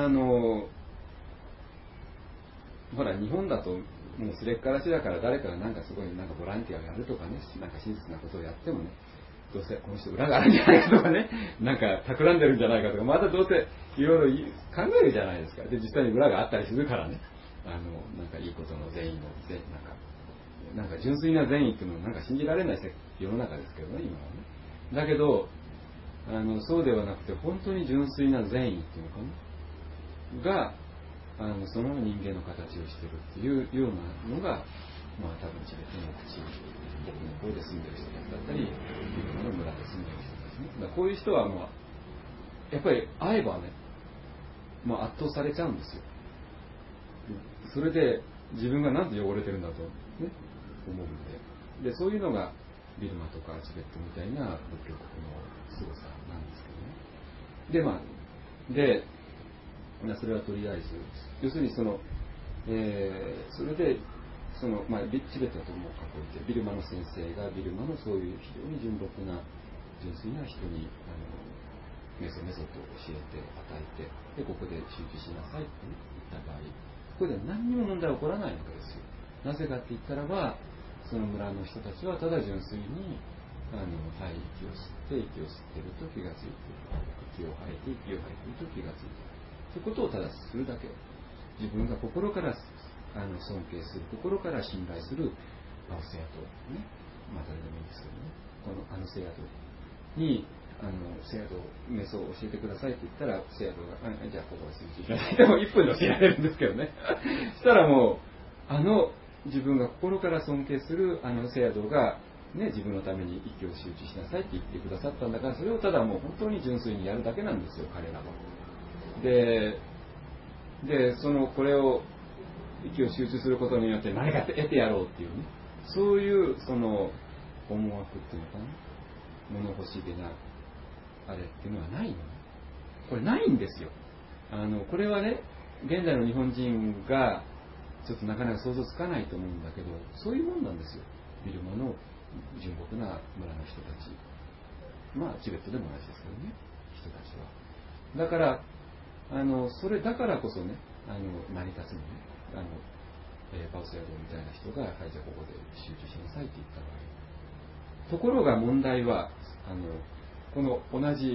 ほら日本だともうすれっからしだから、誰かがなんかすごいなんかボランティアをやるとかね、なんか真実なことをやってもね、どうせこの人裏があるんじゃないかとかね、なんか企んでるんじゃないかとか、またどうせいろいろ考えるじゃないですか。で実際に裏があったりするからね、なんかいいことの善意のなんか純粋な善意っていうのはなんか信じられない世の中ですけどね、今はね。だけどそうではなくて、本当に純粋な善意っていうのかながその人間の形をしているっていうようなのが、多分チベットの奥地、僕の方で住んでる人たちだったり、ビルマの村で住んでる人たちね。だからこういう人はやっぱり会えばね、圧倒されちゃうんですよ。それで自分がなんで汚れてるんだと、ね、思うんで、そういうのがビルマとかチベットみたいな仏教国の凄さなんですけどね。でそれはとりあえず、要するにそれでチベットだともうかっこいいって、ビルマの先生がビルマのそういう非常に純朴な純粋な人にメソと教えて与えて、でここで集中しなさいって言った場合、ここで何にも問題は起こらないわけですよ。なぜかって言ったらば、その村の人たちはただ純粋に息を吸って息を吸っていると気がついている、息を吐いて息を吐いていると気がついているということをただするだけ。自分が心から尊敬する、心から信頼するパウセアトね、誰でもいいんですけどね、このセアトにセアトメソを教えてくださいって言ったら、セアトがじゃあここは集中しなさいでも1分で教えられるんですけどねしたらもう自分が心から尊敬するセアトがね、自分のために息を集中しなさいって言ってくださったんだから、それをただもう本当に純粋にやるだけなんですよ、彼らは。でこれを息を集中することによって何か得てやろうっていうね、そういう思惑っていうのかな、物欲しげなあれっていうのはないのね。これないんですよ。これはね、現代の日本人がちょっとなかなか想像つかないと思うんだけど、そういうもんなんですよ。ビルマの純朴な村の人たち、チベットでも同じですけどね、人たちは。だからそれだからこそね、成り立つのね、パウセアドみたいな人が、じゃあここで集中しなさいって言った場合、ところが問題はこの同じ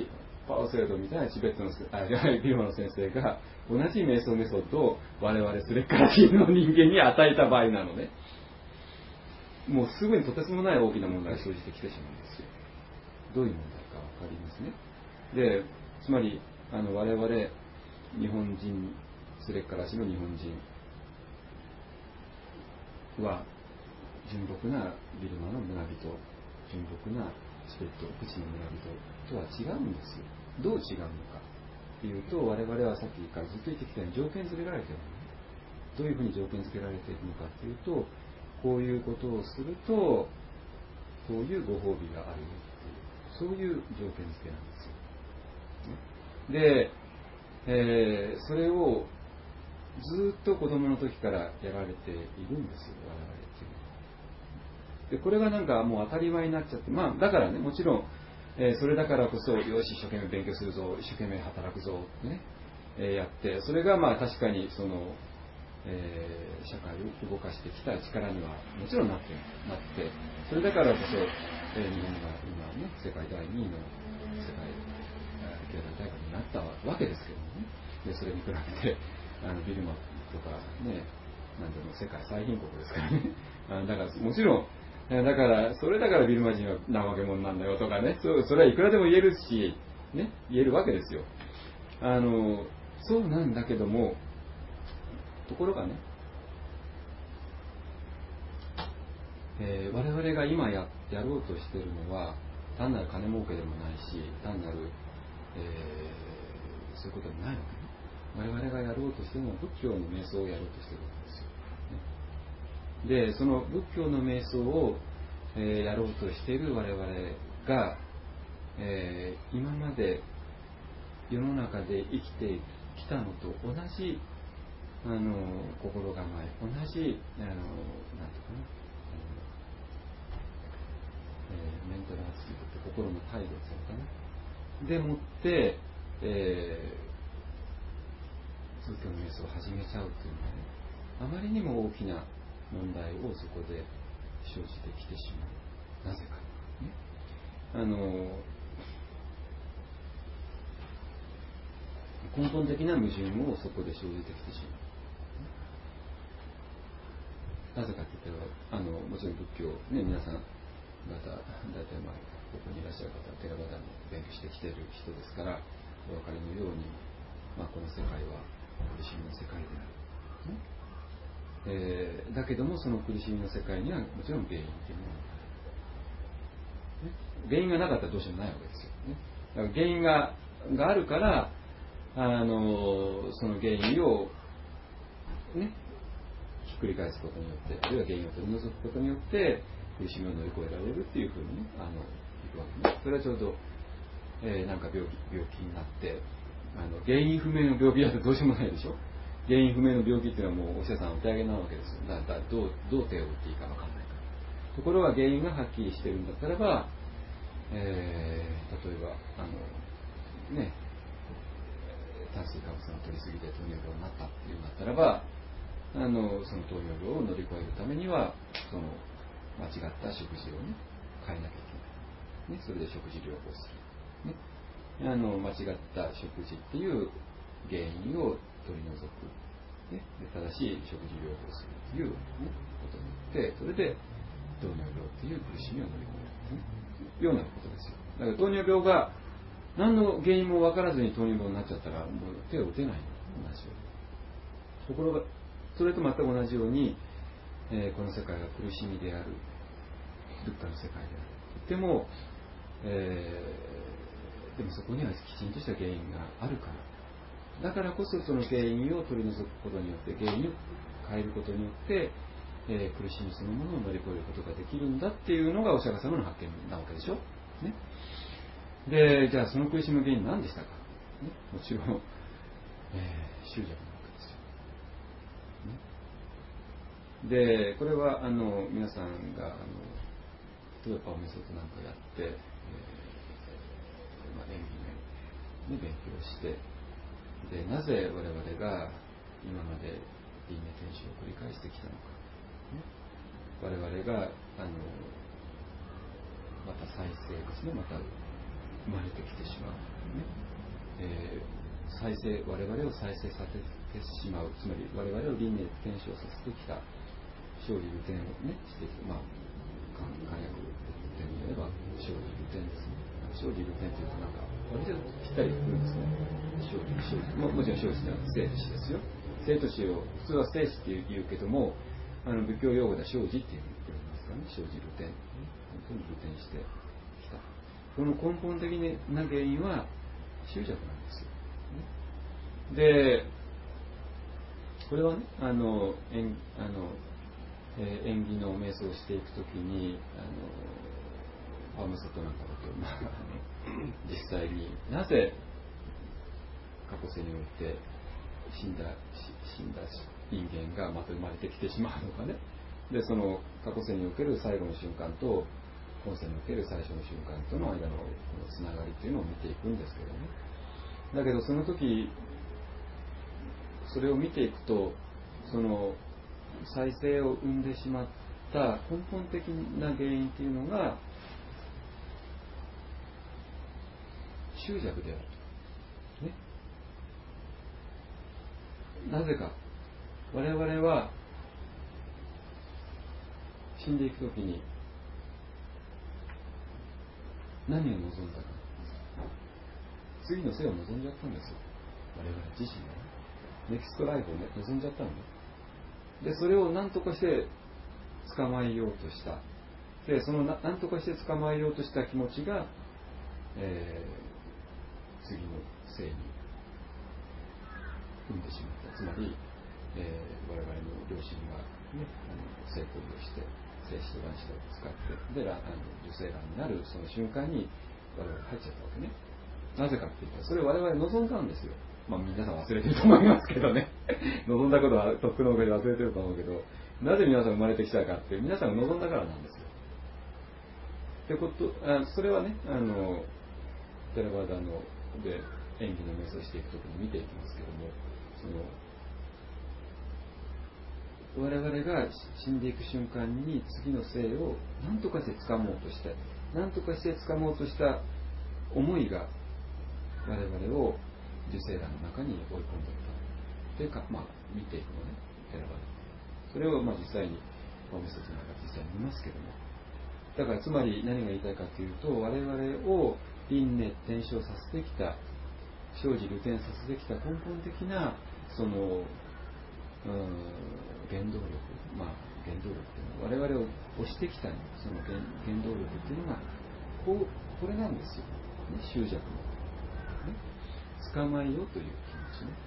パオセイドみたいなチベットのビルマの先生が同じ瞑想メソッドを我々スレッカラ人の人間に与えた場合なのね、もうすぐにとてつもない大きな問題が生じてきてしまうんですよ。どういう問題か分かりますね。で、つまり我々日本人スレッカラ人の日本人は純朴なビルマの村人、純朴なチベット奥地の村人とは違うんですよ。どう違うのかっていうと、我々はさっきからずっと言ってきたように条件付けられているのね。どういうふうに条件付けられているのかっていうと、こういうことをするとこういうご褒美があるよっていう、そういう条件付けなんですよ。で、それをずっと子供の時からやられているんですよ、我々っていうのは。で、これがなんかもう当たり前になっちゃって、まあだからね、もちろん、それだからこそ、よし一生懸命勉強するぞ、一生懸命働くぞってね、やって、それがまあ確かにその、社会を動かしてきた力にはもちろんなって、それだからこそ、日本が今ね、世界第2位の世界経済大国になったわけですけどもね。で、それに比べてビルマとかね、なんていうの、世界最貧国ですからね。だからもちろん、だからそれだからビルマ人は怠け者なんだよとかね、それはいくらでも言えるし、ね、言えるわけですよ。そうなんだけども、ところがね、我々が今やろうとしているのは単なる金儲けでもないし、単なる、そういうことでもないわけね。我々がやろうとしているのは仏教の瞑想をやろうとしているわけですよ。で、その仏教の瞑想を、やろうとしている我々が、今まで世の中で生きてきたのと同じ心構え、同じなんていうかな、メンタルアスリートって心の態度っていうのかな、でもって、仏教の瞑想を始めちゃうというのはね、あまりにも大きな問題をそこで生じてきてしまう。なぜか、ね、根本的な矛盾をそこで生じてきてしまう。なぜかというと、もちろん仏教、ね、皆さん方、大体ここにいらっしゃる方はテラバダの勉強してきている人ですから、お分かりのように、この世界は苦しみの世界である。だけども、その苦しみの世界にはもちろん原因というものがある。原因がなかったらどうしようもないわけですよ。だから原因があるから、その原因を、ね、ひっくり返すことによって、あるいは原因を取り除くことによって苦しみを乗り越えられるっていうふうにね、いくわけね。それはちょうど、なんか病気になって、原因不明の病気だとどうしようもないでしょ。原因不明の病気っていうのはもうお医者さんお手上げなわけですよ。だからどう手を打っていいか分かんないから。ところが原因がはっきりしてるんだったらば、例えばね、炭水化物の取りすぎで糖尿病になったっていうんだったらば、その糖尿病を乗り越えるためにはその間違った食事をね変えなきゃいけない、ね、それで食事療法する、ね、間違った食事っていう原因を取り除く、ね、で正しい食事療法するという、ね、ことによって、それで糖尿病っていう苦しみを乗り越える、ね、ようなことですよ。だから糖尿病が何の原因も分からずに糖尿病になっちゃったらもう手を打てないの同じように。ところがそれと全く同じように、この世界が苦しみである、物価の世界である。でも、でもそこにはきちんとした原因があるから。だからこそその原因を取り除くことによって、原因を変えることによって、苦しみそのものを乗り越えることができるんだっていうのがお釈迦様の発見なわけでしょ。ね。で、じゃあその苦しみの原因は何でしたか、ね、もちろん、執着なわけですよ。で、これは皆さんが例えばパオメソッドなんかやって、演技の勉強をして、でなぜ我々が今まで輪廻転生を繰り返してきたのか、ね、我々がまた再生ですね、また生まれてきてしまう、ね我々を再生させてしまう、つまり我々を輪廻転生させてきた生理流転をねしていく、漢訳で言えば生理流転ですね。生理流転というとなんか割とぴったりくるんですね。もちろん生理って生と死ですよ。生と死を普通は生死って言うけども、仏教用語では生死っていうふうに言いますからね。生死流転、本当に流転してきた。この根本的な原因は執着なんですよ。で、これはね、縁起の瞑想をしていくときに、パームサトなんかだと、実際になぜ過去世において死んだ人間がまた生まれてきてしまうのかね。で、その過去世における最後の瞬間と今世における最初の瞬間との間のこのつながりというのを見ていくんですけどね。だけどその時それを見ていくと、その再生を生んでしまった根本的な原因というのが執着である、ね、なぜか我々は死んでいくときに何を望んだか、次の生を望んじゃったんですよ。我々自身がね、ネクストライフを、ね、望んじゃったのね。でそれを何とかして捕まえようとした。でその何とかして捕まえようとした気持ちが、次の生に生んでしまった。つまり、我々の両親が、ね、性行為をして精子と卵子を使ってで受精卵になるその瞬間に我々入っちゃったわけね。なぜかっていうと、それを我々望んだんですよ。皆さん忘れてると思いますけどね望んだことはとっくの上で忘れてると思うけど、なぜ皆さん生まれてきたかっていう、皆さんが望んだからなんですよ。ってことそれはね、テラバダので演技の瞑想をしていくときに見ていきますけども、その我々が死んでいく瞬間に次の生を何とかして掴もうとして何とかして掴もうとした思いが我々を受精卵の中に追い込んでいったというか、見ていくのね、テラバダ。それを実際におメソッドの中で実際に見ますけども、だからつまり何が言いたいかというと、我々を輪廻転生させてきた、生じ流転させてきた根本的なその原動力、原動力というのは我々を押してきたその原動力というのがこれなんですよ、ね、執着の、ね、捕まえようという気持ちね、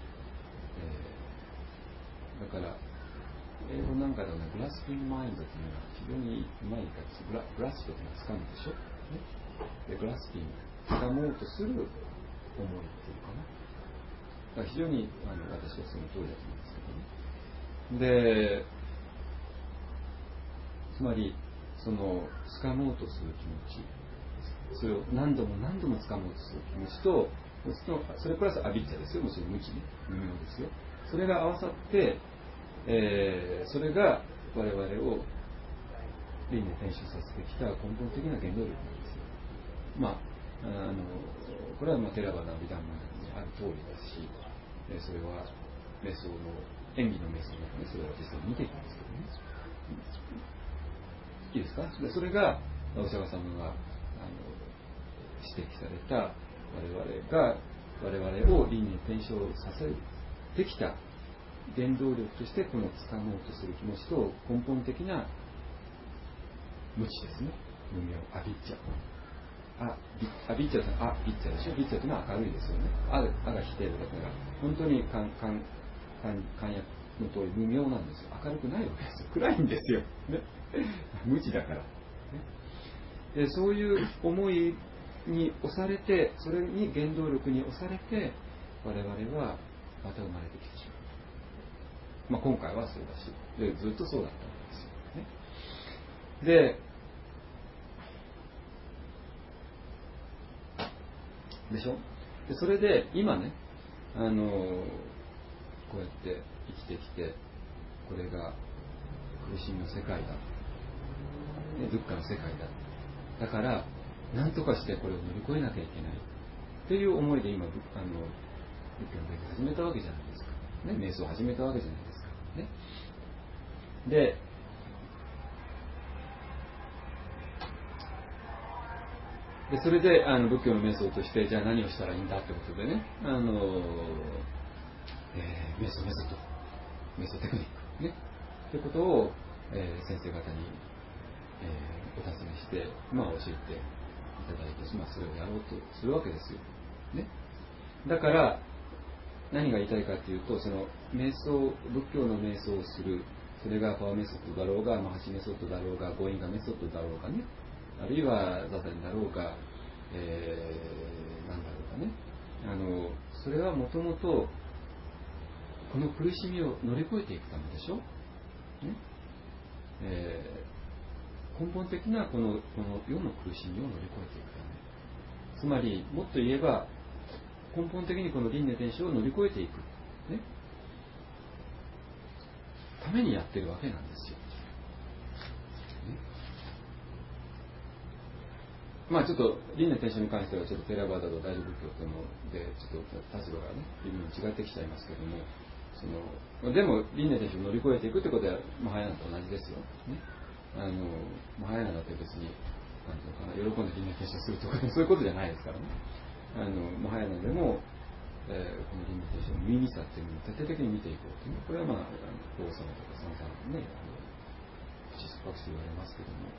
だから英語なんかではね、グラスピングマインドというのは非常にうまい言い方です。グラスプというのは掴むでしょ、ね、でグラスピング、掴もうとする思いっていうかな。だから非常に私はその通りだと思うんですけどね。で、つまりその掴もうとする気持ち、それを何度も何度も掴もうとする気持ちと、それプラスアビッチャですよ、もちろん無知ね、無明ですよ。それが合わさって、それが我々を輪廻転生させてきた根本的な原動力なんですよ。これはテラバダ・ヴィダンマにある通りですし、それは瞑想の演技の瞑想の中でそれを実際に見ていきますけどね。いいですか？でそれがお釈迦様が指摘された我々を輪廻転生させてきた原動力として、この掴もうとする気持ちと根本的な無知ですね。無明、アビッチャ。アビッチャというのはビッチャでしょ。ビッチャというのは明るいですよね。が否定だから本当に漢訳の通り無明なんですよ。明るくないわけですよ。暗いんですよ、ね、無知だから、ね、でそういう思いに押されて、それに原動力に押されて我々はまた生まれてきてしまう。今回はそうだし、でずっとそうだったんですよ、ね、でしょ。でそれで今ね、こうやって生きてきて、これが苦しみの世界だ、ドゥッカの世界だ、だからなんとかしてこれを乗り越えなきゃいけないという思いで今仏教の勉強を始めたわけじゃないですか、ね、瞑想を始めたわけじゃないですか、ね、でそれで仏教の瞑想としてじゃあ何をしたらいいんだってことでね瞑想メソッド瞑想テクニックねということを、先生方に、お尋ねして、教えていただいて、それをやろうとするわけですよ、ね、だから何が言いたいかというとその瞑想仏教の瞑想をするそれがパワーメソッドだろうがマハシメソッドだろうがゴインガメソッドだろうがねあるいは座禅だろうが、なんだろうかねそれはもともとこの苦しみを乗り越えていくためでしょ、ね根本的なこの世の苦しみを乗り越えていくためつまりもっと言えば根本的にこの輪廻転生を乗り越えていく、ね、ためにやってるわけなんですよ、ね、ちょっと輪廻転生に関してはちょっとテラバーダと大乗仏教とのでちょっと立場がね微妙に違ってきちゃいますけどもでも輪廻転生を乗り越えていくということはマハヤナと同じですよ、ね、マハヤナだって別になんていうのかな喜んで輪廻転生するとかそういうことじゃないですからねマハヤナでも、この輪廻転生の無意味さっていうのを徹底的に見ていこうというこれは法王様とか三々のね口酸っぱく言われますけども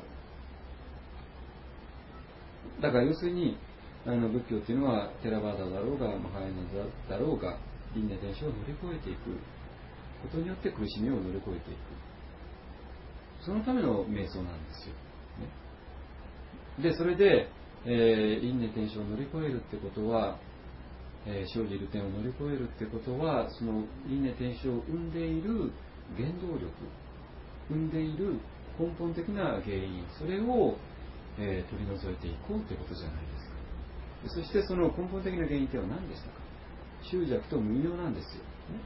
だから要するに仏教っていうのはテラバーダだろうがマハヤナだろうが輪廻転生を乗り越えていくことによって苦しみを乗り越えていくそのための瞑想なんですよ、ね、でそれで、輪廻転生を乗り越えるってことは、生じる点を乗り越えるってことはその輪廻転生を生んでいる原動力生んでいる根本的な原因それを、取り除いていこうということじゃないですか。そしてその根本的な原因っては何でしたか。執着と無明なんですよ、ね、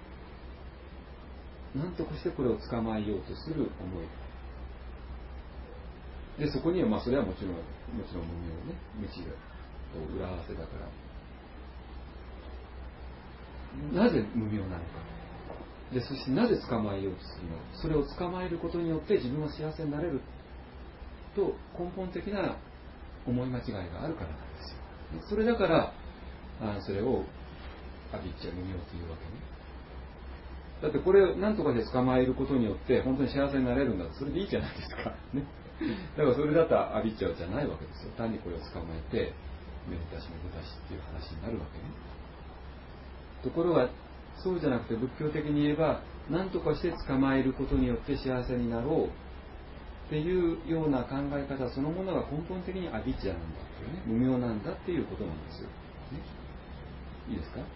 何とかしてこれを捕まえようとする思いでそこにはそれはもちろん無明ね無知と裏合わせだからなぜ無明なのかでそしてなぜ捕まえようとするのかそれを捕まえることによって自分は幸せになれると根本的な思い間違いがあるからなんですよ。それだからそれをアビッチャ無明というわけね。だってこれを何とかで捕まえることによって本当に幸せになれるんだとそれでいいじゃないですか、ね、だからそれだったらアビッチャじゃないわけですよ。単にこれを捕まえてめでたしめでたしっていう話になるわけね。ところがそうじゃなくて仏教的に言えば何とかして捕まえることによって幸せになろうっていうような考え方そのものが根本的にアビッチャなんだっていうね無明なんだっていうことなんですよ、ね、いいですか。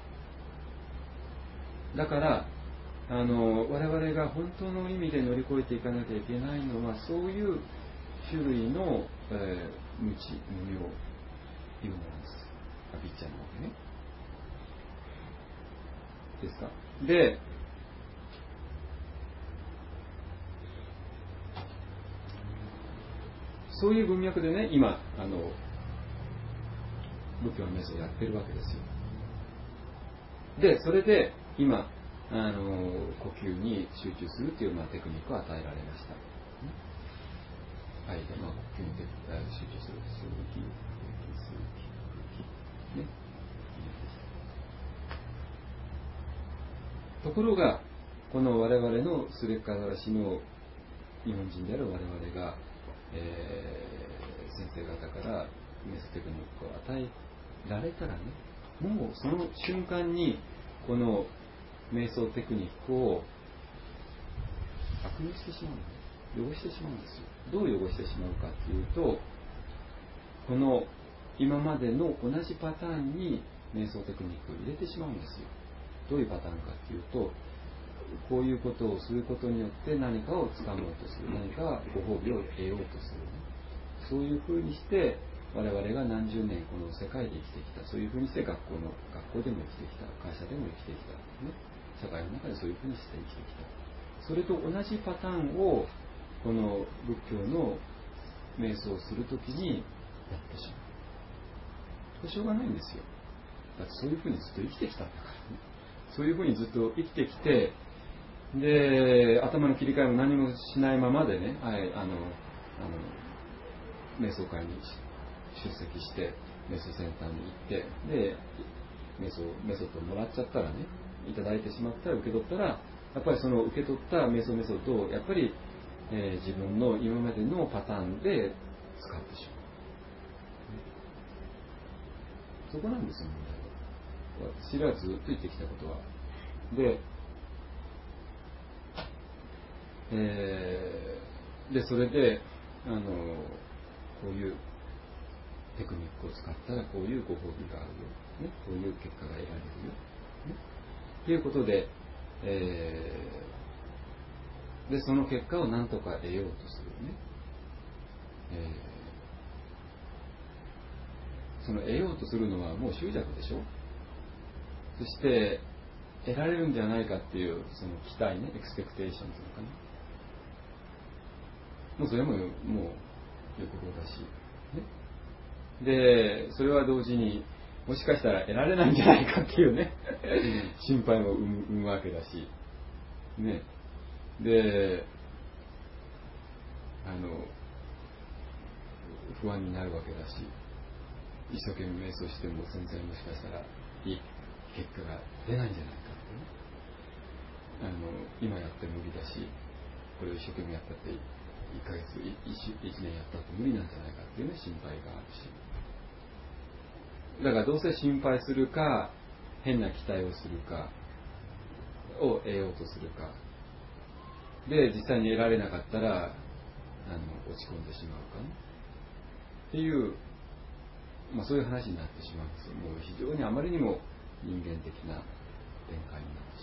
だから我々が本当の意味で乗り越えていかなきゃいけないのはそういう種類の、無知無明というのなんです。アビッチャなわけね。ですか。でそういう文脈でね今仏教の瞑想をやってるわけですよ。でそれで今呼吸に集中するという、テクニックを与えられました。はい、で呼吸に集中する吸う息ね。ところがこの我々のすれからしの日本人である我々が、先生方からメステクニックを与えられたらねもうその瞬間にこの瞑想テクニックを悪用してしまう汚してしまうんですよ。どう汚してしまうかというとこの今までの同じパターンに瞑想テクニックを入れてしまうんですよ。どういうパターンかというとこういうことをすることによって何かをつかもうとする何かご褒美を得ようとする、ね、そういうふうにして我々が何十年この世界で生きてきたそういうふうにして学校でも生きてきた会社でも生きてきた、ね、社会の中でそういうふうにして生きてきたそれと同じパターンをこの仏教の瞑想をするときにやってしまう。しょうがないんですよ。だってそういうふうにずっと生きてきたんだからね。そういうふうにずっと生きてきて、で頭の切り替えも何もしないままでね、瞑想会に出席して瞑想センターに行って、でメソッドをもらっちゃったらね、いただいてしまったら、受け取ったら、やっぱりその受け取ったメソッドをやっぱり、自分の今までのパターンで使ってしまう。そこなんですよ、問題は。私らはずっと言ってきたことは。で、それでこういうテクニックを使ったらこういうご褒美があるよ、ね、こういう結果が得られるよ、ね、ということで、でその結果を何とか得ようとするね、その得ようとするのはもう執着でしょ。そして得られるんじゃないかっていうその期待ね、エクスペクテーションというのかな、もうそれももう欲望だし、ね、でそれは同時にもしかしたら得られないんじゃないかっていうね心配も生むわけだし、ね、で不安になるわけだし、一生懸命瞑想しても全然もしかしたらいい結果が出ないんじゃないかってね、今やって無理だし、これを一生懸命やったって1ヶ月 1年やったって無理なんじゃないかっていうね、心配があるし、だからどうせ心配するか変な期待をするかを得ようとするかで、実際に得られなかったら落ち込んでしまうかねっていう、そういう話になってしまうんですよ。もう非常にあまりにも人間的な展開になってし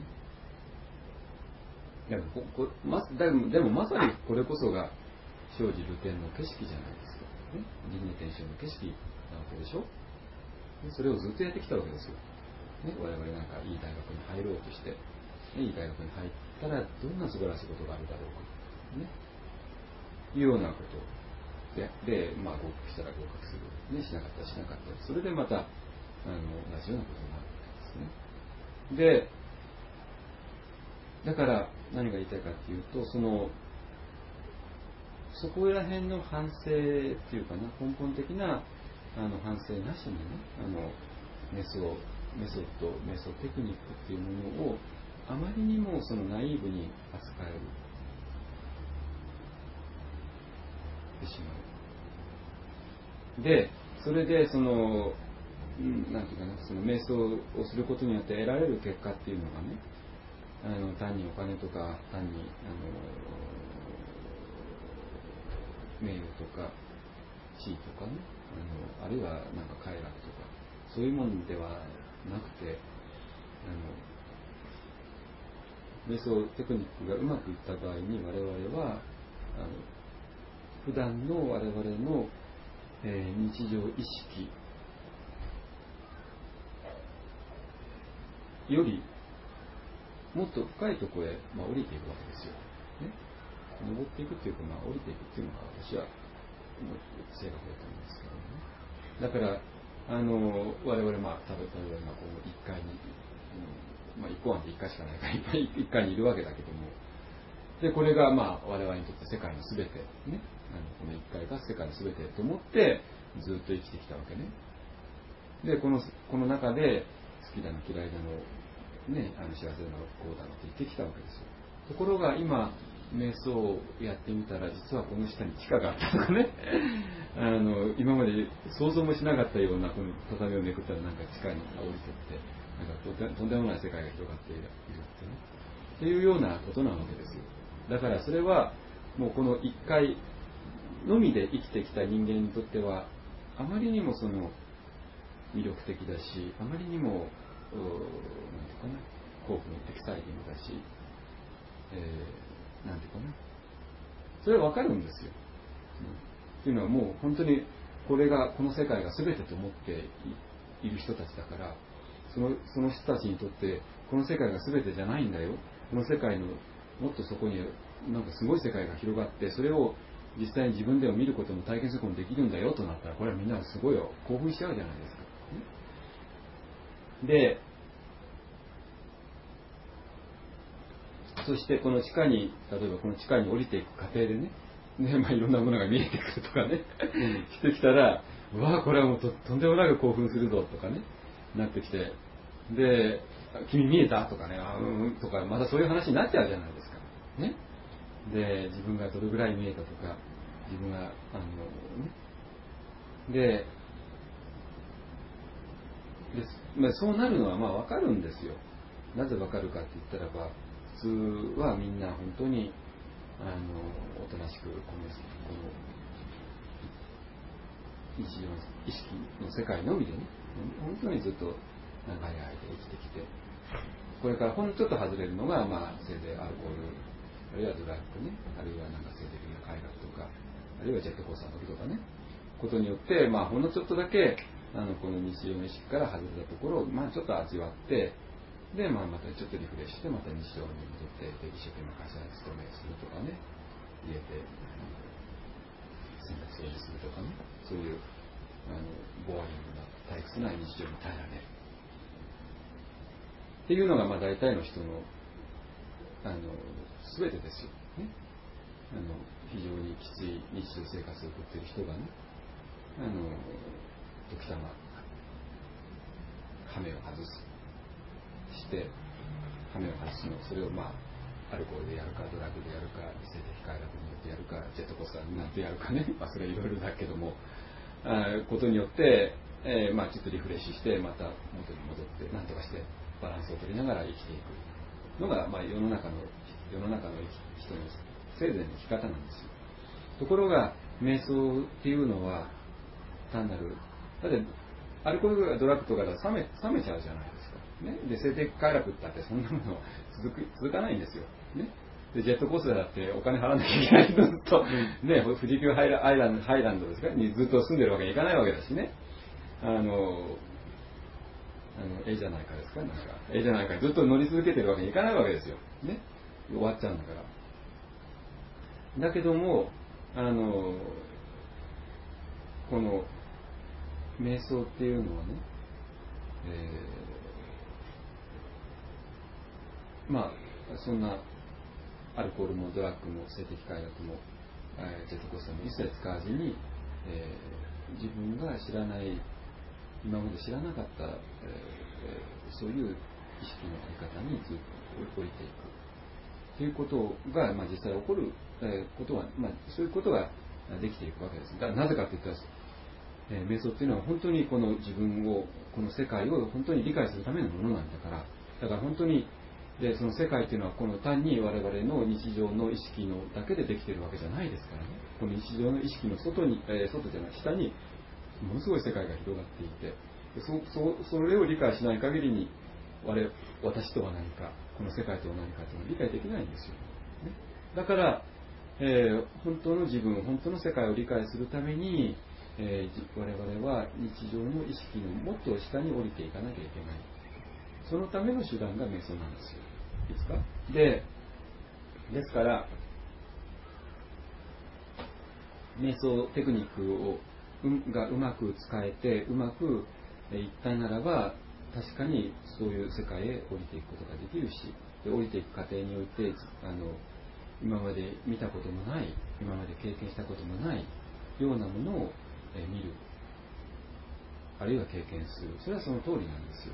まうね。でもまさにこれこそが生じ流転の景色じゃないですか、ね、輪廻転生の景色なわけでしょ。それをずっとやってきたわけですよ、ね、我々なんかいい大学に入ろうとして、ね、いい大学に入ったらどんな素晴らしいことがあるだろうか、ね、いうようなことで、合格したら合格する、ね、しなかったらしなかったり、それでまた同じようなことになるわけですね。でだから何が言いたいかっていうと、そこら辺の反省っていうかな、根本的な反省なしにね、メソテクニックっていうものをあまりにもナイーブに扱えてしまう。でそれでなんていうかな、瞑想をすることによって得られる結果っていうのがね、単にお金とか、単に名誉とか地位とかね、あるいはなんか快楽とかそういうものではなくて、瞑想テクニックがうまくいった場合に、我々は普段の我々の、日常意識よりもっと深いところへ、降りていくわけですよ、ね、登っていくっていうか、降りていくっていうのが私は正確だと思うんですけどね。だから我々例えばこの1階に、1個なんて1階しかないから1階にいるわけだけども、でこれが我々にとって世界の全てね、この1階が世界の全てと思ってずっと生きてきたわけね。でこの中で好きだの嫌いだのね、幸せだのこうだのって言ってきたわけですよ。ところが今瞑想をやってみたら、実はこの下に地下があったとかね今まで想像もしなかったような、この畳をめくったらなんか地下に降りてって、なんかとんでもない世界が広がっているっていうようなことなわけですよ。だからそれはもうこの一回のみで生きてきた人間にとってはあまりにも魅力的だし、あまりにもなんていうかな、興奮エキサイティングだし、なんていうかな、それは分かるんですよ。っていうのはもう本当にこの世界が全てと思っている人たちだから、その人たちにとってこの世界が全てじゃないんだよ。この世界のもっとそこになんかすごい世界が広がって、それを実際に自分でも見ることも体験することもできるんだよとなったら、これはみんなすごい興奮しちゃうじゃないですか。で、そしてこの地下に、例えばこの地下に降りていく過程でね、いろんなものが見えてくるとかね、してきたら、うわあこれはもう とんでもなく興奮するぞとかね、なってきて、で、君見えたとかね、とか、またそういう話になっちゃうじゃないですか。ね。で、自分がどれぐらい見えたとか、自分が、で、そうなるのはまあ分かるんですよ。なぜ分かるかって言ったらば、普通はみんな本当におとなしくこの日常の意識の世界のみでね、本当にずっと長い間生きてきて、これからほんのちょっと外れるのが、せいぜいアルコール、あるいはドラッグね、あるいは性的な快楽とか、あるいはジェットコースター乗るとかね、ことによって、ほんのちょっとだけこの日常の意識から外れたところを、ちょっと味わって、で、またちょっとリフレッシュして、また日常に戻って、一生懸命会社に勤めするとかね、家で洗濯掃除するとかね、そういうボアリングな退屈な日常に耐えられるっていうのが大体の人の全てですよね。非常にきつい日常生活を送っている人がね、時たま羽目を外すして羽目を外すの、それをアルコールでやるか、ドラッグでやるか、性的快楽によってやるか、ジェットコースターになってやるかね、それはいろいろだけども、ことによって、ちょっとリフレッシュして、また元に戻って、なんとかしてバランスを取りながら生きていくのが、世の中の人の生前の生き方なんですよ。ところが、瞑想っていうのは、単なる、だってアルコールやドラッグとかだと冷めちゃうじゃないですか。ね、で性的快楽ってあってそんなものは続かないんですよ。ね、でジェットコースターだってお金払わなきゃいけないとずっと、ね、富士急ハイランドですかにずっと住んでるわけにいかないわけだしね。じゃないかですか、じゃないかずっと乗り続けてるわけにいかないわけですよ。ね、終わっちゃうんだから。だけどもこの瞑想っていうのはね、そんなアルコールもドラッグも性的快楽も、ジェットコースターも一切使わずに、自分が知らない今まで知らなかった、そういう意識のあり方にずっと降りていくということが、実際起こる、ことは、そういうことができていくわけです。なぜかといったら、瞑想っていうのは本当にこの自分をこの世界を本当に理解するためのものなんだから、だから本当にその世界っていうのはこの単に我々の日常の意識のだけでできているわけじゃないですからね。この日常の意識の外じゃない下にものすごい世界が広がっていて、それを理解しない限りに私とは何か、この世界とは何かというのを理解できないんですよ、ね、だから、本当の自分、本当の世界を理解するために、我々は日常の意識のもっと下に降りていかなきゃいけない。そのための手段が瞑想なんですよ。いいですか？ですから瞑想テクニックがうまく使えて、うまくいったならば、確かにそういう世界へ降りていくことができるし、で降りていく過程において今まで見たこともない、今まで経験したこともないようなものを見る、あるいは経験する、それはその通りなんですよ。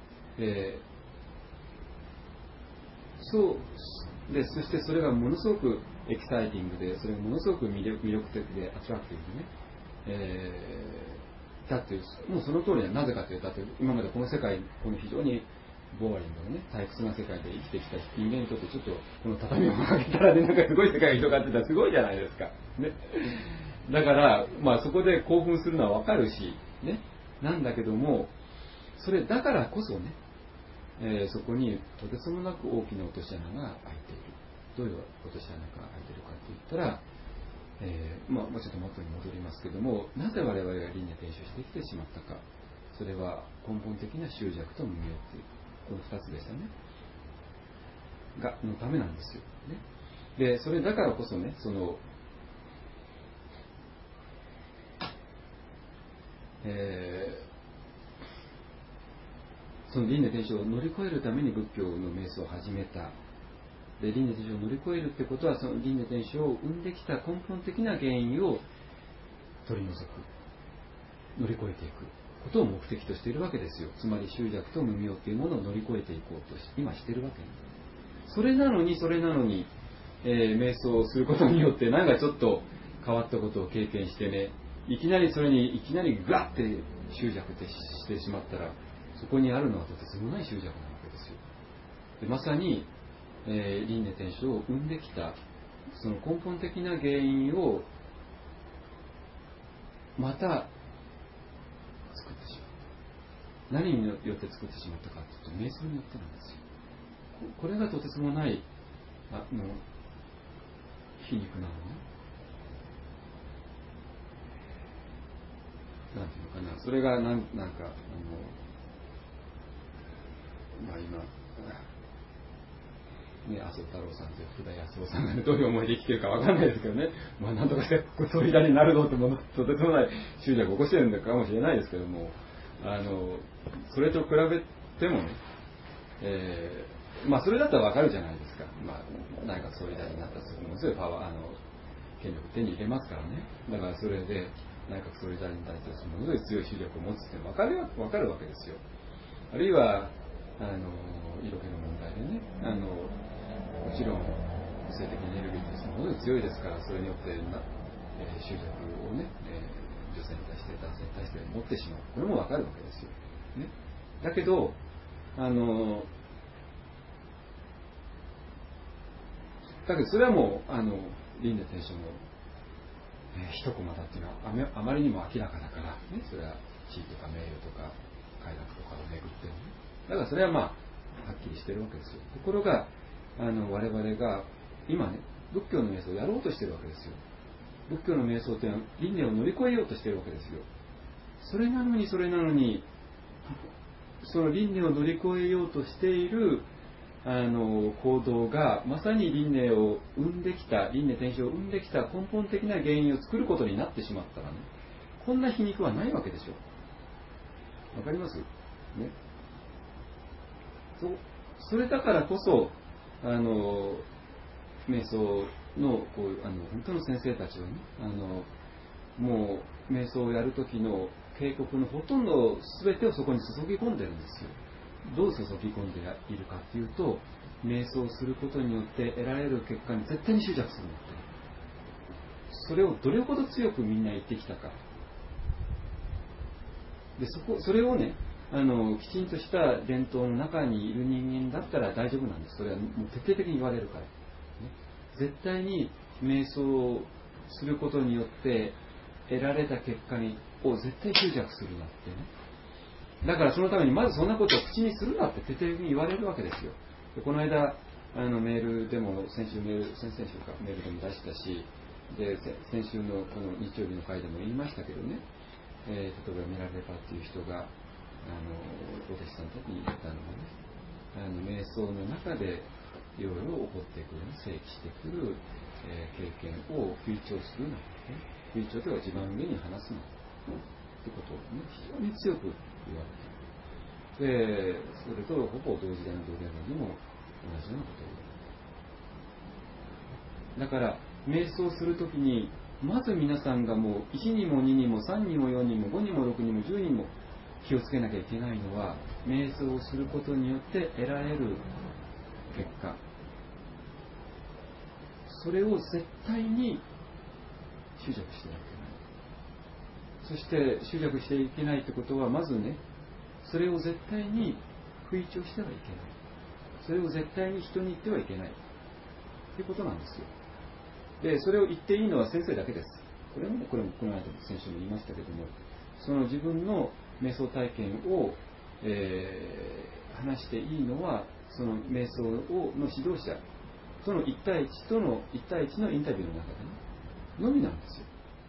そしてそれがものすごくエキサイティングで、それがものすごく魅力的でアトラクティブでね、だってもうその通りな、なぜかというと、今までこの世界、この非常にボーリングのね、退屈な世界で生きてきた人間にとって、ちょっとこの畳を上げたらね、なんかすごい世界が広がってたらすごいじゃないですか。ね、だから、そこで興奮するのはわかるし、ね、なんだけども、それだからこそね、そこにとてつもなく大きな落とし穴が開いている。どういう落とし穴が開いているかといったら、もうちょっと元に戻りますけども、なぜ我々が輪廻転生してきてしまったか、それは根本的な執着と無明っていうこの2つでしたねのためなんですよ、ね、でそれだからこそね、そのその輪廻転生を乗り越えるために仏教の瞑想を始めた。で、輪廻転生を乗り越えるってことは、その輪廻転生を生んできた根本的な原因を取り除く、乗り越えていくことを目的としているわけですよ。つまり執着と無明というものを乗り越えていこうと今しているわけです。それなのに、瞑想をすることによってなんかちょっと変わったことを経験してね、いきなりガッて執着ってしてしまったら、そこにあるのはとてつもない執着なわけですよ。でまさに、輪廻転生を生んできたその根本的な原因をまた作ってしまった。何によって作ってしまったかというと、瞑想によってなんですよ。これがとてつもない皮肉なのね。なんていうのかな、それがなんか今ね、麻生太郎さんという福田康夫さんが、ね、どういう思いで生きてるかわかんないですけどね、なんとかして総理大になるぞってものとてつもない執着を起こしてるのかもしれないですけども、それと比べてもね、それだったらわかるじゃないですか。内閣総理大臣になったらものすごいパワー権力手に入れますからね。だからそれで内閣総理大臣に対するものすごい強い執着を持つっていうのはわかるわけですよ。あるいは色気の問題でね、もちろん性的エネルギーってものすごい強いですから、それによって執着をね、女性に対して男性に対して持ってしまう、これもわかるわけですよ、ね、だけどそれはもう輪廻転生の一コマだっていうのはあまりにも明らかだから、ね、それは地位とか名誉とか快楽とかを巡ってる、ね、だからそれははっきりしてるわけですよ。ところが我々が今ね、仏教の瞑想をやろうとしてるわけですよ。仏教の瞑想というのは輪廻を乗り越えようとしてるわけですよ。それなのにその輪廻を乗り越えようとしている行動がまさに輪廻転生を生んできた根本的な原因を作ることになってしまったらね、こんな皮肉はないわけでしょ。わかります？ね。それだからこそ瞑想のこういう本当の先生たちはね、もう瞑想をやる時の警告のほとんど全てをそこに注ぎ込んでるんですよ。どう注ぎ込んでいるかというと、瞑想することによって得られる結果に絶対に執着するんだって。それをどれほど強くみんな言ってきたか。でそれをね、きちんとした伝統の中にいる人間だったら大丈夫なんです。それはもう徹底的に言われるから、ね、絶対に瞑想をすることによって得られた結果を絶対執着するなってね。だからそのためにまずそんなことを口にするなって徹底的に言われるわけですよ。でこの間メールでも先々週かメールでも出したし、で先週のこの日曜日の回でも言いましたけどね、例えばミラレパっていう人がお弟子さんたちに言ったのはね、瞑想の中でいろいろ起こってくる、生起してくる、経験を吹聴するな、吹聴というか自慢げに話すなということを、ね、非常に強く言われて、でそれとほぼ同時代の道元にも同じようなことを言う。だから瞑想するときにまず皆さんがもう1にも2にも3にも4にも5にも6にも10にも気をつけなきゃいけないのは、瞑想をすることによって得られる結果、それを絶対に執着してはいけない。そして執着していけないということは、まずね、それを絶対に吹聴してはいけない、それを絶対に人に言ってはいけないということなんですよ。でそれを言っていいのは先生だけです。これもこの間先週も言いましたけども、その自分の瞑想体験を、話していいのはその瞑想の指導者との1対1のインタビューの中で、ね、のみなんですよ、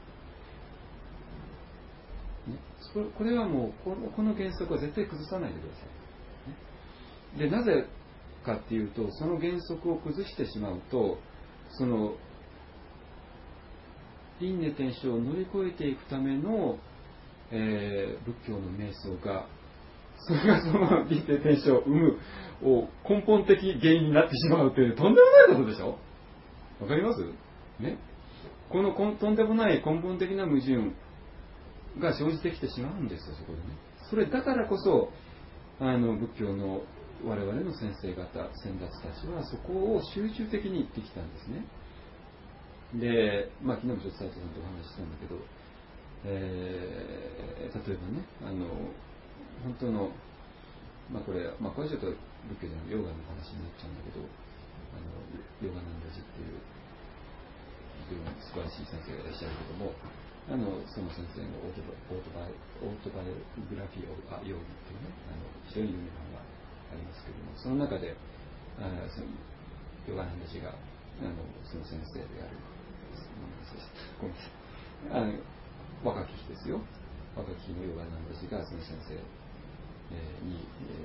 ね、これはもうこの原則は絶対崩さないでください、ね、でなぜかっていうと、その原則を崩してしまうと、その輪廻転生を乗り越えていくための仏教の瞑想がそれがその理性転生を生む根本的原因になってしまうというとんでもないことでしょ。わかりますね。このとんでもない根本的な矛盾が生じてきてしまうんですよ、そこでね。それだからこそ仏教の我々の先生方、先達たちはそこを集中的に言ってきたんですね。で、昨日もちょっと斉藤さんとお話ししたんだけど、例えばね、本当の、これはちょっと仏教じゃないヨガの話になっちゃうんだけど、ヨガナンダジっていう非常に素晴らしい先生がいらっしゃるけども、その先生のオートバイグラフィー・オブ・ヨーギっていうね、非常に有名な本がありますけれども、その中でそのヨガナンダジがその先生であるごめんなさい、若き日ですよ、若き日のヨガナンダジがその先生に、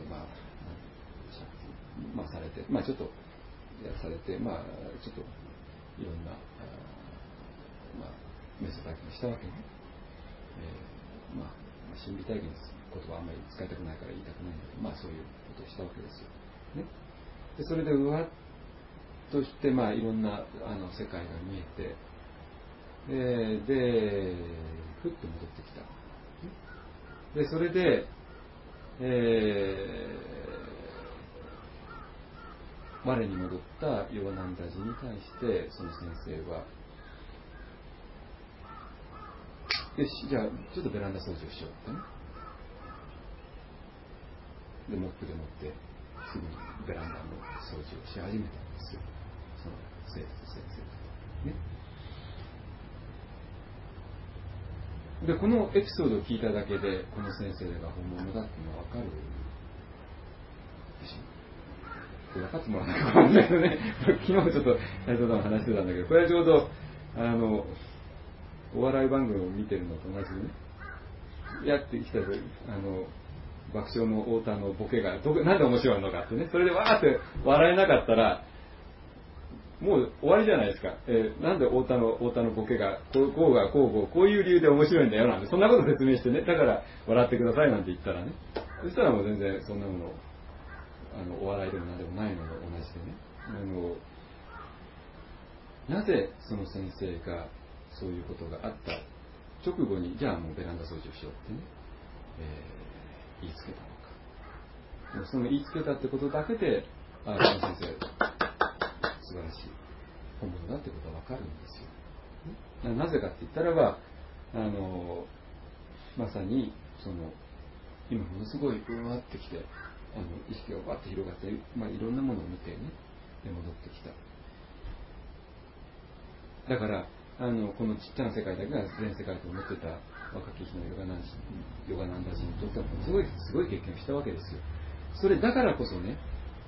されて、ちょっとされて、ちょっといろんな瞑想体験をしたわけね。心理体験です言葉はあんまり使いたくないから言いたくないんだけど、そういうことをしたわけですよ。ね、でそれでうわっとして、いろんな世界が見えて、でふっと戻ってきた。でそれで、我に戻ったヨガナンダジに対してその先生は、よし、じゃあちょっとベランダ掃除をしようってね。でモップで持ってすぐにベランダの掃除をし始めたんですよ、その生徒先生ね。でこのエピソードを聞いただけでこの先生が本物だっていうのは分かるでしょ。分かってもらわないかもしれないけどね昨日ちょっと斉藤さんも話してたんだけど、これはちょうどお笑い番組を見てるのと同じでね、やってきたと爆笑の太田のボケがなんで面白いのかってね、それでわーって笑えなかったらもう終わりじゃないですか。なんで太田のボケがこういう理由で面白いんだよなんて、そんなこと説明してね、だから笑ってくださいなんて言ったらね、そしたらもう全然そんなものお笑いでも何でもないのと同じでね、なぜその先生がそういうことがあった直後にじゃあもうベランダ掃除をしようってね、言いつけたのか。その言いつけたってことだけでこの先生素晴らしい本物だってことは分かるんですよ。なぜかって言ったらばまさに今ものすごいうわってきて意識がわって広がって、いろんなものを見てねで戻ってきた。だからこのちっちゃな世界だけが全世界と思ってた若き日のヨガナンダジにとってはすごい経験をしたわけですよ。それだからこそね、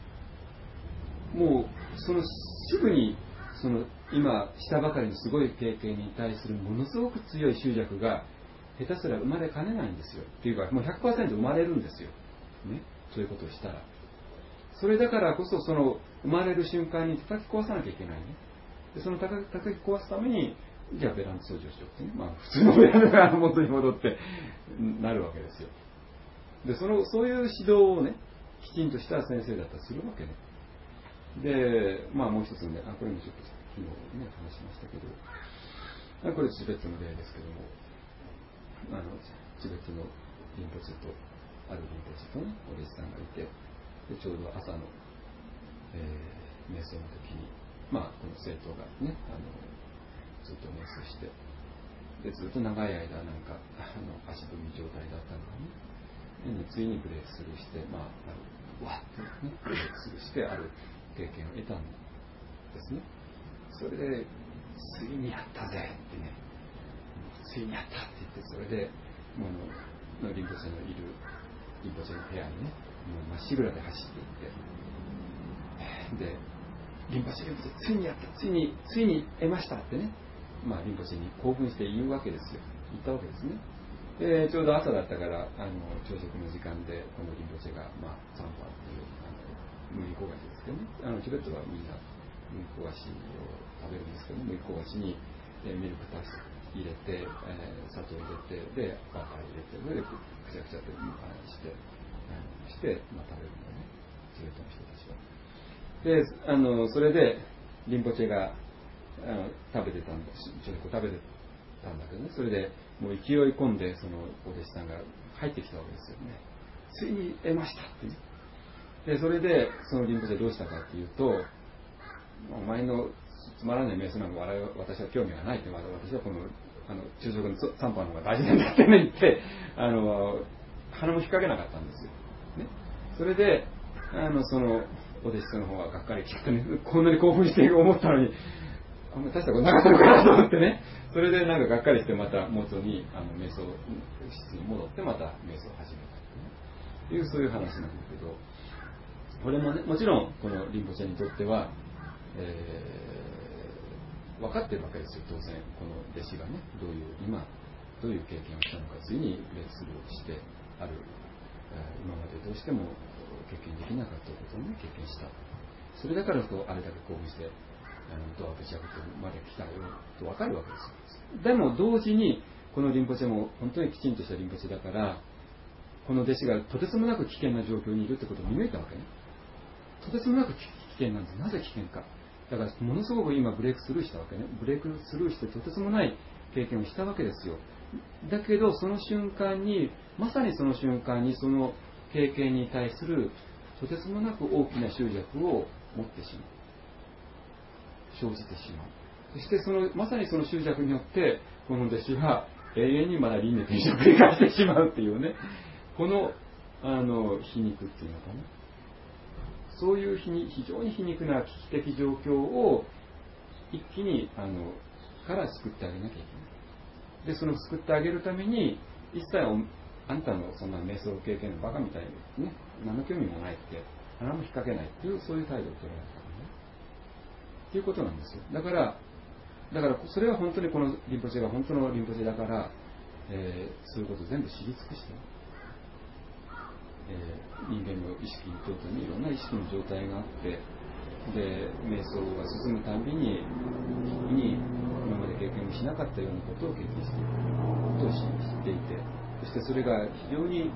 もうすぐに今したばかりのすごい経験に対するものすごく強い執着が下手すら生まれかねないんですよ。っていうかもう 100% 生まれるんですよ、ね、そういうことをしたら。それだからこそ生まれる瞬間に叩き壊さなきゃいけないね。でその叩き壊すためにじゃあベランダ掃除をしようってね、普通のベランダが元に戻ってなるわけですよ。でそういう指導をねきちんとした先生だったらするわけね。でもう一つね、これもちょっと昨日ね話しましたけど、これチベットの例ですけども、チベットのリンポチェとあるリンポチェとねお弟子さんがいて、でちょうど朝の、瞑想の時にこの生徒がねずっと瞑想して、でずっと長い間足踏み状態だったのがね、ついにブレークスルーしてわっとねブレークスルーしてある経験を得たんですね。それでついにやったぜってね、ついにやったって言って、それでリンポチェのいるリンポチェの部屋にねまっしぐらで走っていって、でリンポチェついにやった、ついに得ましたってね、リンポチェに興奮して言うわけですよ。言ったわけですね。でちょうど朝だったから朝食の時間でこのリンポチェがサンファっていう麦小菓子ですけどね、チベットはみんな麦小菓子を食べるんですけど、麦小菓子にミルクタ入れて、砂糖入れて、でバター入れて、それでくちゃくちゃとして、食べるんだね、チベットの人たちは。でそれでリンポチェが食べてたんだけどね、それでもう勢い込んでそのお弟子さんが入ってきたわけですよね。ついに得ましたってね。でそれでそのリンポチェどうしたかっていうと、お前のつまらない瞑想なんか私は興味がないって、私はこの昼食の三波の方が大事なんだってね言って鼻も引っ掛けなかったんですよ、ね、それでそのお弟子さんの方はがっかりしちゃってね、こんなに興奮して思ったのにあんまり大したことなかったのかなと思ってね、それでなんかがっかりしてまた元に瞑想室に戻ってまた瞑想を始めたというそういう話なんだけど、これもねもちろんこのリンポチェにとっては、分かってるわけですよ。当然この弟子がねどういう経験をしたのか、ついにブレイクスルーしてある、今までどうしても経験できなかったことをね経験した。それだからこうあれだけ興奮してドアをぶち破ってまで来たよと分かるわけですよ。でも同時にこのリンポチェも本当にきちんとしたリンポチェだから、この弟子がとてつもなく危険な状況にいるってことを見抜いたわけね。とてつもなく危険なんです。なぜ危険か。だからものすごく今ブレイクスルーしたわけね。ブレイクスルーしてとてつもない経験をしたわけですよ。だけどその瞬間に、まさにその瞬間にその経験に対するとてつもなく大きな執着を持ってしまう。生じてしまう。そしてまさにその執着によってこの弟子は永遠にまだ輪廻転生を繰り返してしまうっていうね、この皮肉っていうのかな、そういう非常に皮肉な危機的状況を一気にから救ってあげなきゃいけない。でその救ってあげるために一切あんたのそんな瞑想経験のバカみたいにね、何の興味もないって鼻も引っ掛けないっていう、そういう態度を取られたのねっていうことなんですよ。だからそれは本当にこのリンポチェが本当のリンポチェだから、そういうことを全部知り尽くして、人間の意識にとってにいろんな意識の状態があって、で瞑想が進むたんびに今まで経験もしなかったようなことを経験していることを知っていて、そしてそれが非常に、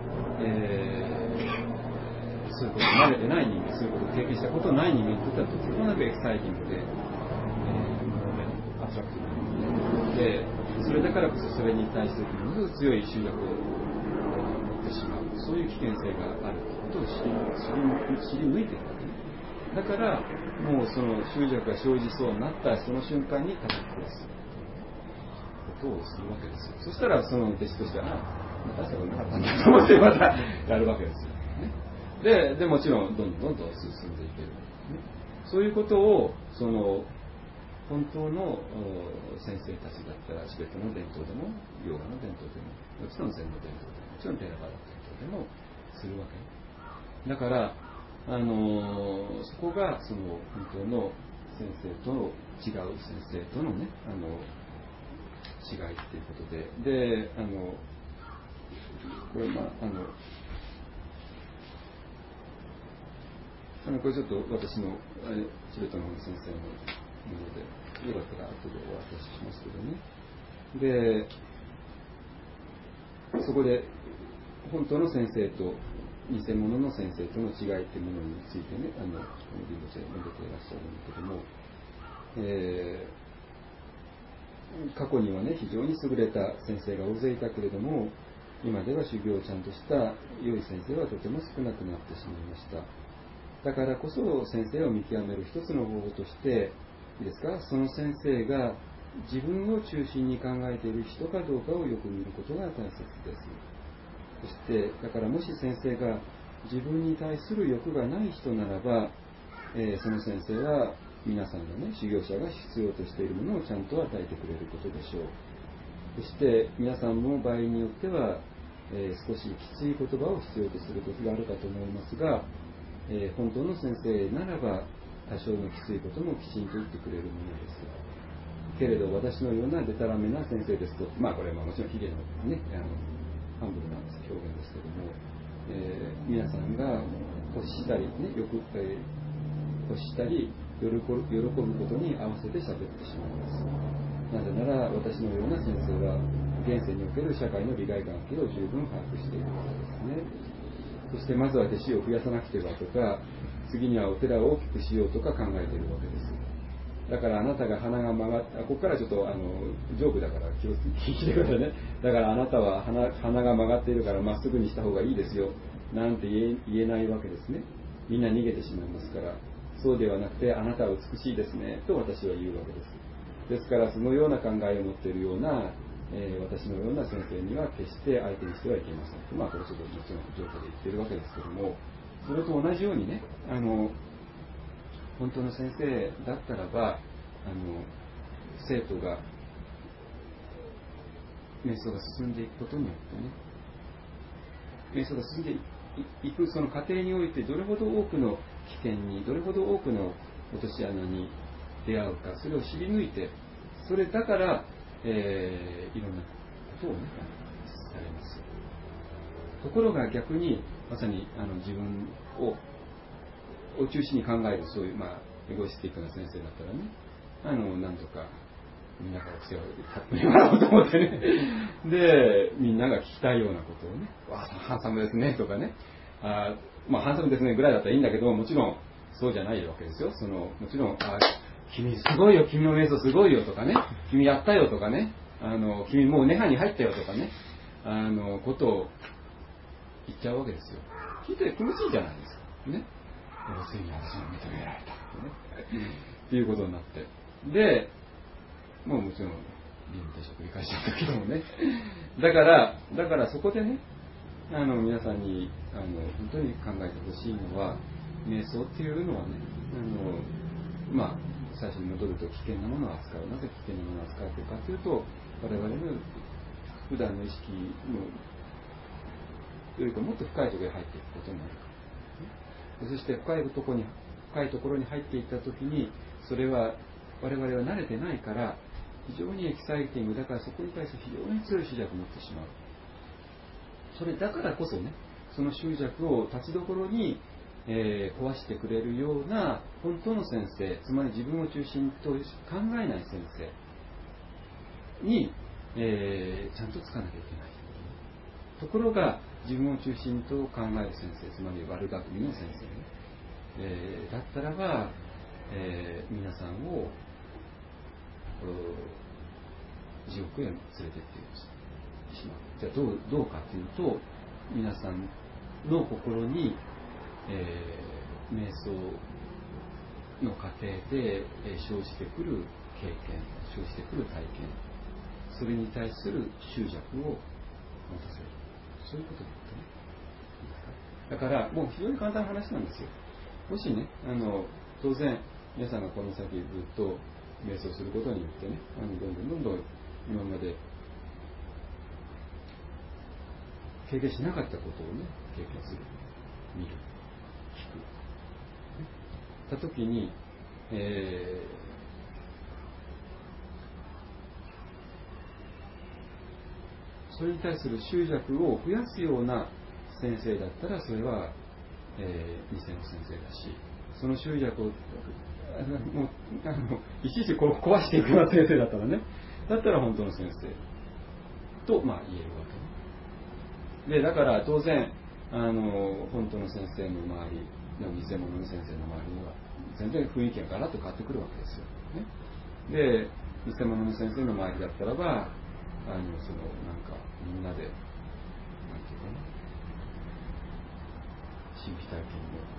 そういうことに慣れてない人間、そういうことを経験したことない人間にとってはとてもなくエキサイティングで、アトラクティブで、それだからこそそれに対するものすごく強い執着を持ってしまう、そういう危険性があるということを知り抜いているわけね。だからもうその執着が生じそうになったその瞬間に叩き殺すことをするわけですよ。そしたらその弟子としては大したことなかったんだと思ってまたやるわけですよ、ね、でもちろんどんどん進んでいける、ね、そういうことをその本当の先生たちだったらチベットの伝統でもヨガの伝統でももちろん禅の伝統でももちろんテラバダの伝統でもするわけだから、そこがその本当の先生との違う先生とのね違いっていうことで、これこれちょっと私のチベットの方の先生のもので、よかったら後でお渡ししますけどね。で、そこで本当の先生と偽物の先生との違いというものについてね、リンポチェ述べていらっしゃるんだけども、過去にはね非常に優れた先生が大勢いたけれども、今では修行をちゃんとした良い先生はとても少なくなってしまいました。だからこそ先生を見極める一つの方法としていいですか、その先生が自分を中心に考えている人かどうかをよく見ることが大切です。そしてだからもし先生が自分に対する欲がない人ならば、その先生は皆さんのね修行者が必要としているものをちゃんと与えてくれることでしょう。そして皆さんも場合によっては、少しきつい言葉を必要とすることがあるかと思いますが、本当の先生ならば多少のきついこともきちんと言ってくれるものです。けれど私のようなデタラメな先生ですと、これはもちろんヒゲのねハンブルな表現ですけども、皆さんが欲したりね欲したり喜ぶことに合わせて喋ってしまいます。 なぜなら私のような先生は現世における社会の利害関係を十分把握しているからですね。そしてまずは弟子を増やさなくてはとか、次にはお寺を大きくしようとか考えているわけです。だからあなたが鼻が曲がって、ここからちょっとジョークだから気をつけて聞いてくださいね。だからあなたは鼻が曲がっているからまっすぐにした方がいいですよなんて言えないわけですね。みんな逃げてしまいますから。そうではなくて、あなたは美しいですねと私は言うわけです。ですからそのような考えを持っているような、私のような先生には決して相手にしてはいけませんと、これちょっともちろんジョークで言っているわけですけども、それと同じようにね、本当の先生だったらば生徒が瞑想が進んでいくことによってね、瞑想が進んでいくその過程においてどれほど多くの危険に、どれほど多くの落とし穴に出会うか、それを知り抜いて、それだから、いろんなことをねされます。ところが逆にまさに自分を中心に考えるそういうエゴイスティックな先生だったらね、なんとかみんなから癖をたっぷりもらおうと思ってねでみんなが聞きたいようなことをね、ハンサムですねとかね、ハンサムですねぐらいだったらいいんだけど、もちろんそうじゃないわけですよ。もちろん君すごいよ、君の瞑想すごいよとかね、君やったよとかね、君もう涅槃に入ったよとかね、ことを言っちゃうわけですよ。聞いて気持ちいいじゃないですかね。ついに私も認められたっていうことになって、でもちろん理務停職繰り返しちゃったけどもねだからそこでね、皆さんに本当に考えてほしいのは、瞑想っていうのはね、最初に戻ると危険なものを扱う。なぜ危険なものを扱っているかというと、我々の普段の意識のよりかもっと深いところに入っていくことになるから、そして深いところに入っていったときに、それは我々は慣れてないから非常にエキサイティングだから、そこに対して非常に強い執着を持ってしまう。それだからこそね、その執着を立ちどころに壊してくれるような本当の先生、つまり自分を中心と考えない先生に、ちゃんとつかなきゃいけない。ところが自分を中心と考える先生、つまり悪巧みの先生、だったらば、皆さんを地獄へ連れてってしまう。じゃあどうかというと、皆さんの心に瞑想の過程で生じてくる経験、生じてくる体験、それに対する執着を持たせる、そういうことだったね。だからもう非常に簡単な話なんですよ。もしね、当然皆さんがこの先ずっと瞑想することによってね、どんどん今まで経験しなかったことをね、経験する、見る、聞く、たときに、それに対する執着を増やすような先生だったら、それは、偽の先生だし、その執着をいちいち壊していくような先生だったらね、だったら本当の先生と言えるわけで、だから当然本当の先生の周りの偽物の先生の周りには全然雰囲気がガラッと変わってくるわけですよ、ね、で偽物の先生の周りだったらばみんなでなんていうかな、神秘体験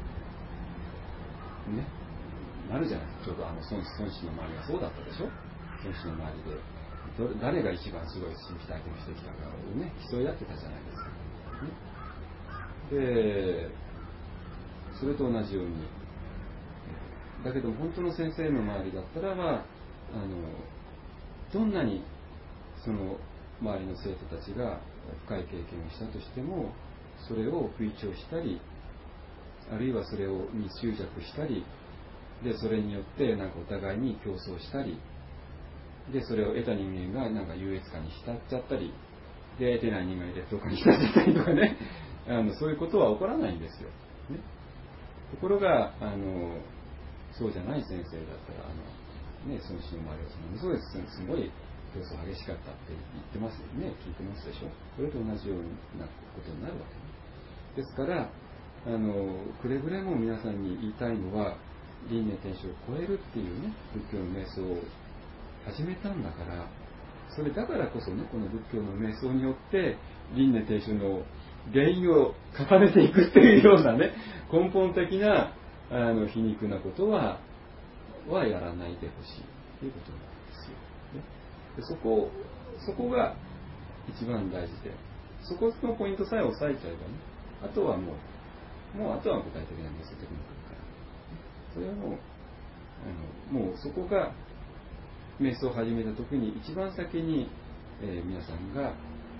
をねなるじゃない。ちょうど孫子の周りがそうだったでしょ。孫子の周りで誰が一番すごい神秘体験をしてきたかをね競い合ってたじゃないですか、ね、でそれと同じようにだけど本当の先生の周りだったらばどんなにその周りの生徒たちが深い経験をしたとしても、それを吹聴したり、あるいはそれに執着したりで、それによってお互いに競争したりで、それを得た人間が優越感に浸っちゃったりで、得てない人間が劣等感に浸っちゃったりとかねそういうことは起こらないんですよ、ね、ところがそうじゃない先生だったら孫子の周りはそうです、すごい競争激しかったって言ってますよね、聞いてますでしょ。これと同じようなことになるわけですから、くれぐれも皆さんに言いたいのは、輪廻転生を超えるっていうね、仏教の瞑想を始めたんだから、それだからこそね、この仏教の瞑想によって輪廻転生の原因を重ねていくっていうようなね、根本的な皮肉なことはやらないでほしいということなんですよ、ね。でそこが一番大事で、そこのポイントさえ押さえちゃえばね、あとはもうあとは具体的な瞑想テクニックだから、それはもうそこが瞑想を始めた時に一番先に、皆さんが、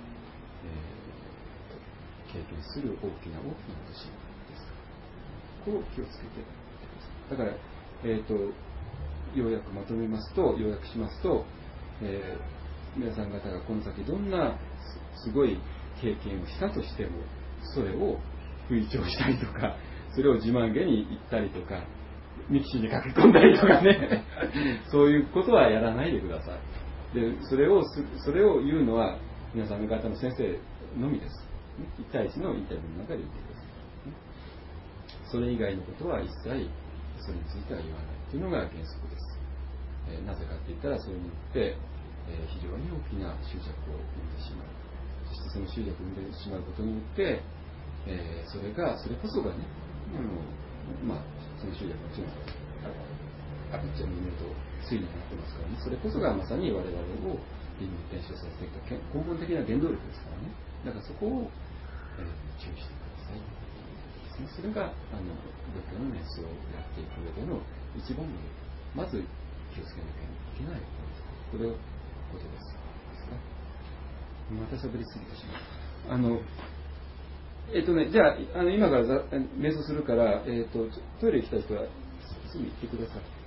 経験する大きな落としです。これを気をつけてください。だから、要約まとめますと、要約しますと、皆さん方がこの先どんなすごい経験をしたとしても、それを吹聴したりとか、それを自慢げに言ったりとか、ミキシーに書き込んだりとかねそういうことはやらないでください。でそれを言うのは皆さん方の先生のみです。1対1のインタビューの中で言ってください。それ以外のことは一切それについては言わないというのが原則です。なぜかって言ったら、それによって、非常に大きな執着を生んでしまう。そしてその執着を生んでしまうことによって、それこそがね、その執着はもちろんアピッチャーの夢と推理になってますからね、それこそがまさに我々を輪廻転生させていく根本的な原動力ですからね。だからそこを、注意してください。それが仏教の瞑想をやっていく上での一番のまず気をつけなきゃいけないことです。また喋りすぎてしまう。じゃあ、今から瞑想するから、トイレ行きたい人はすぐ行ってください。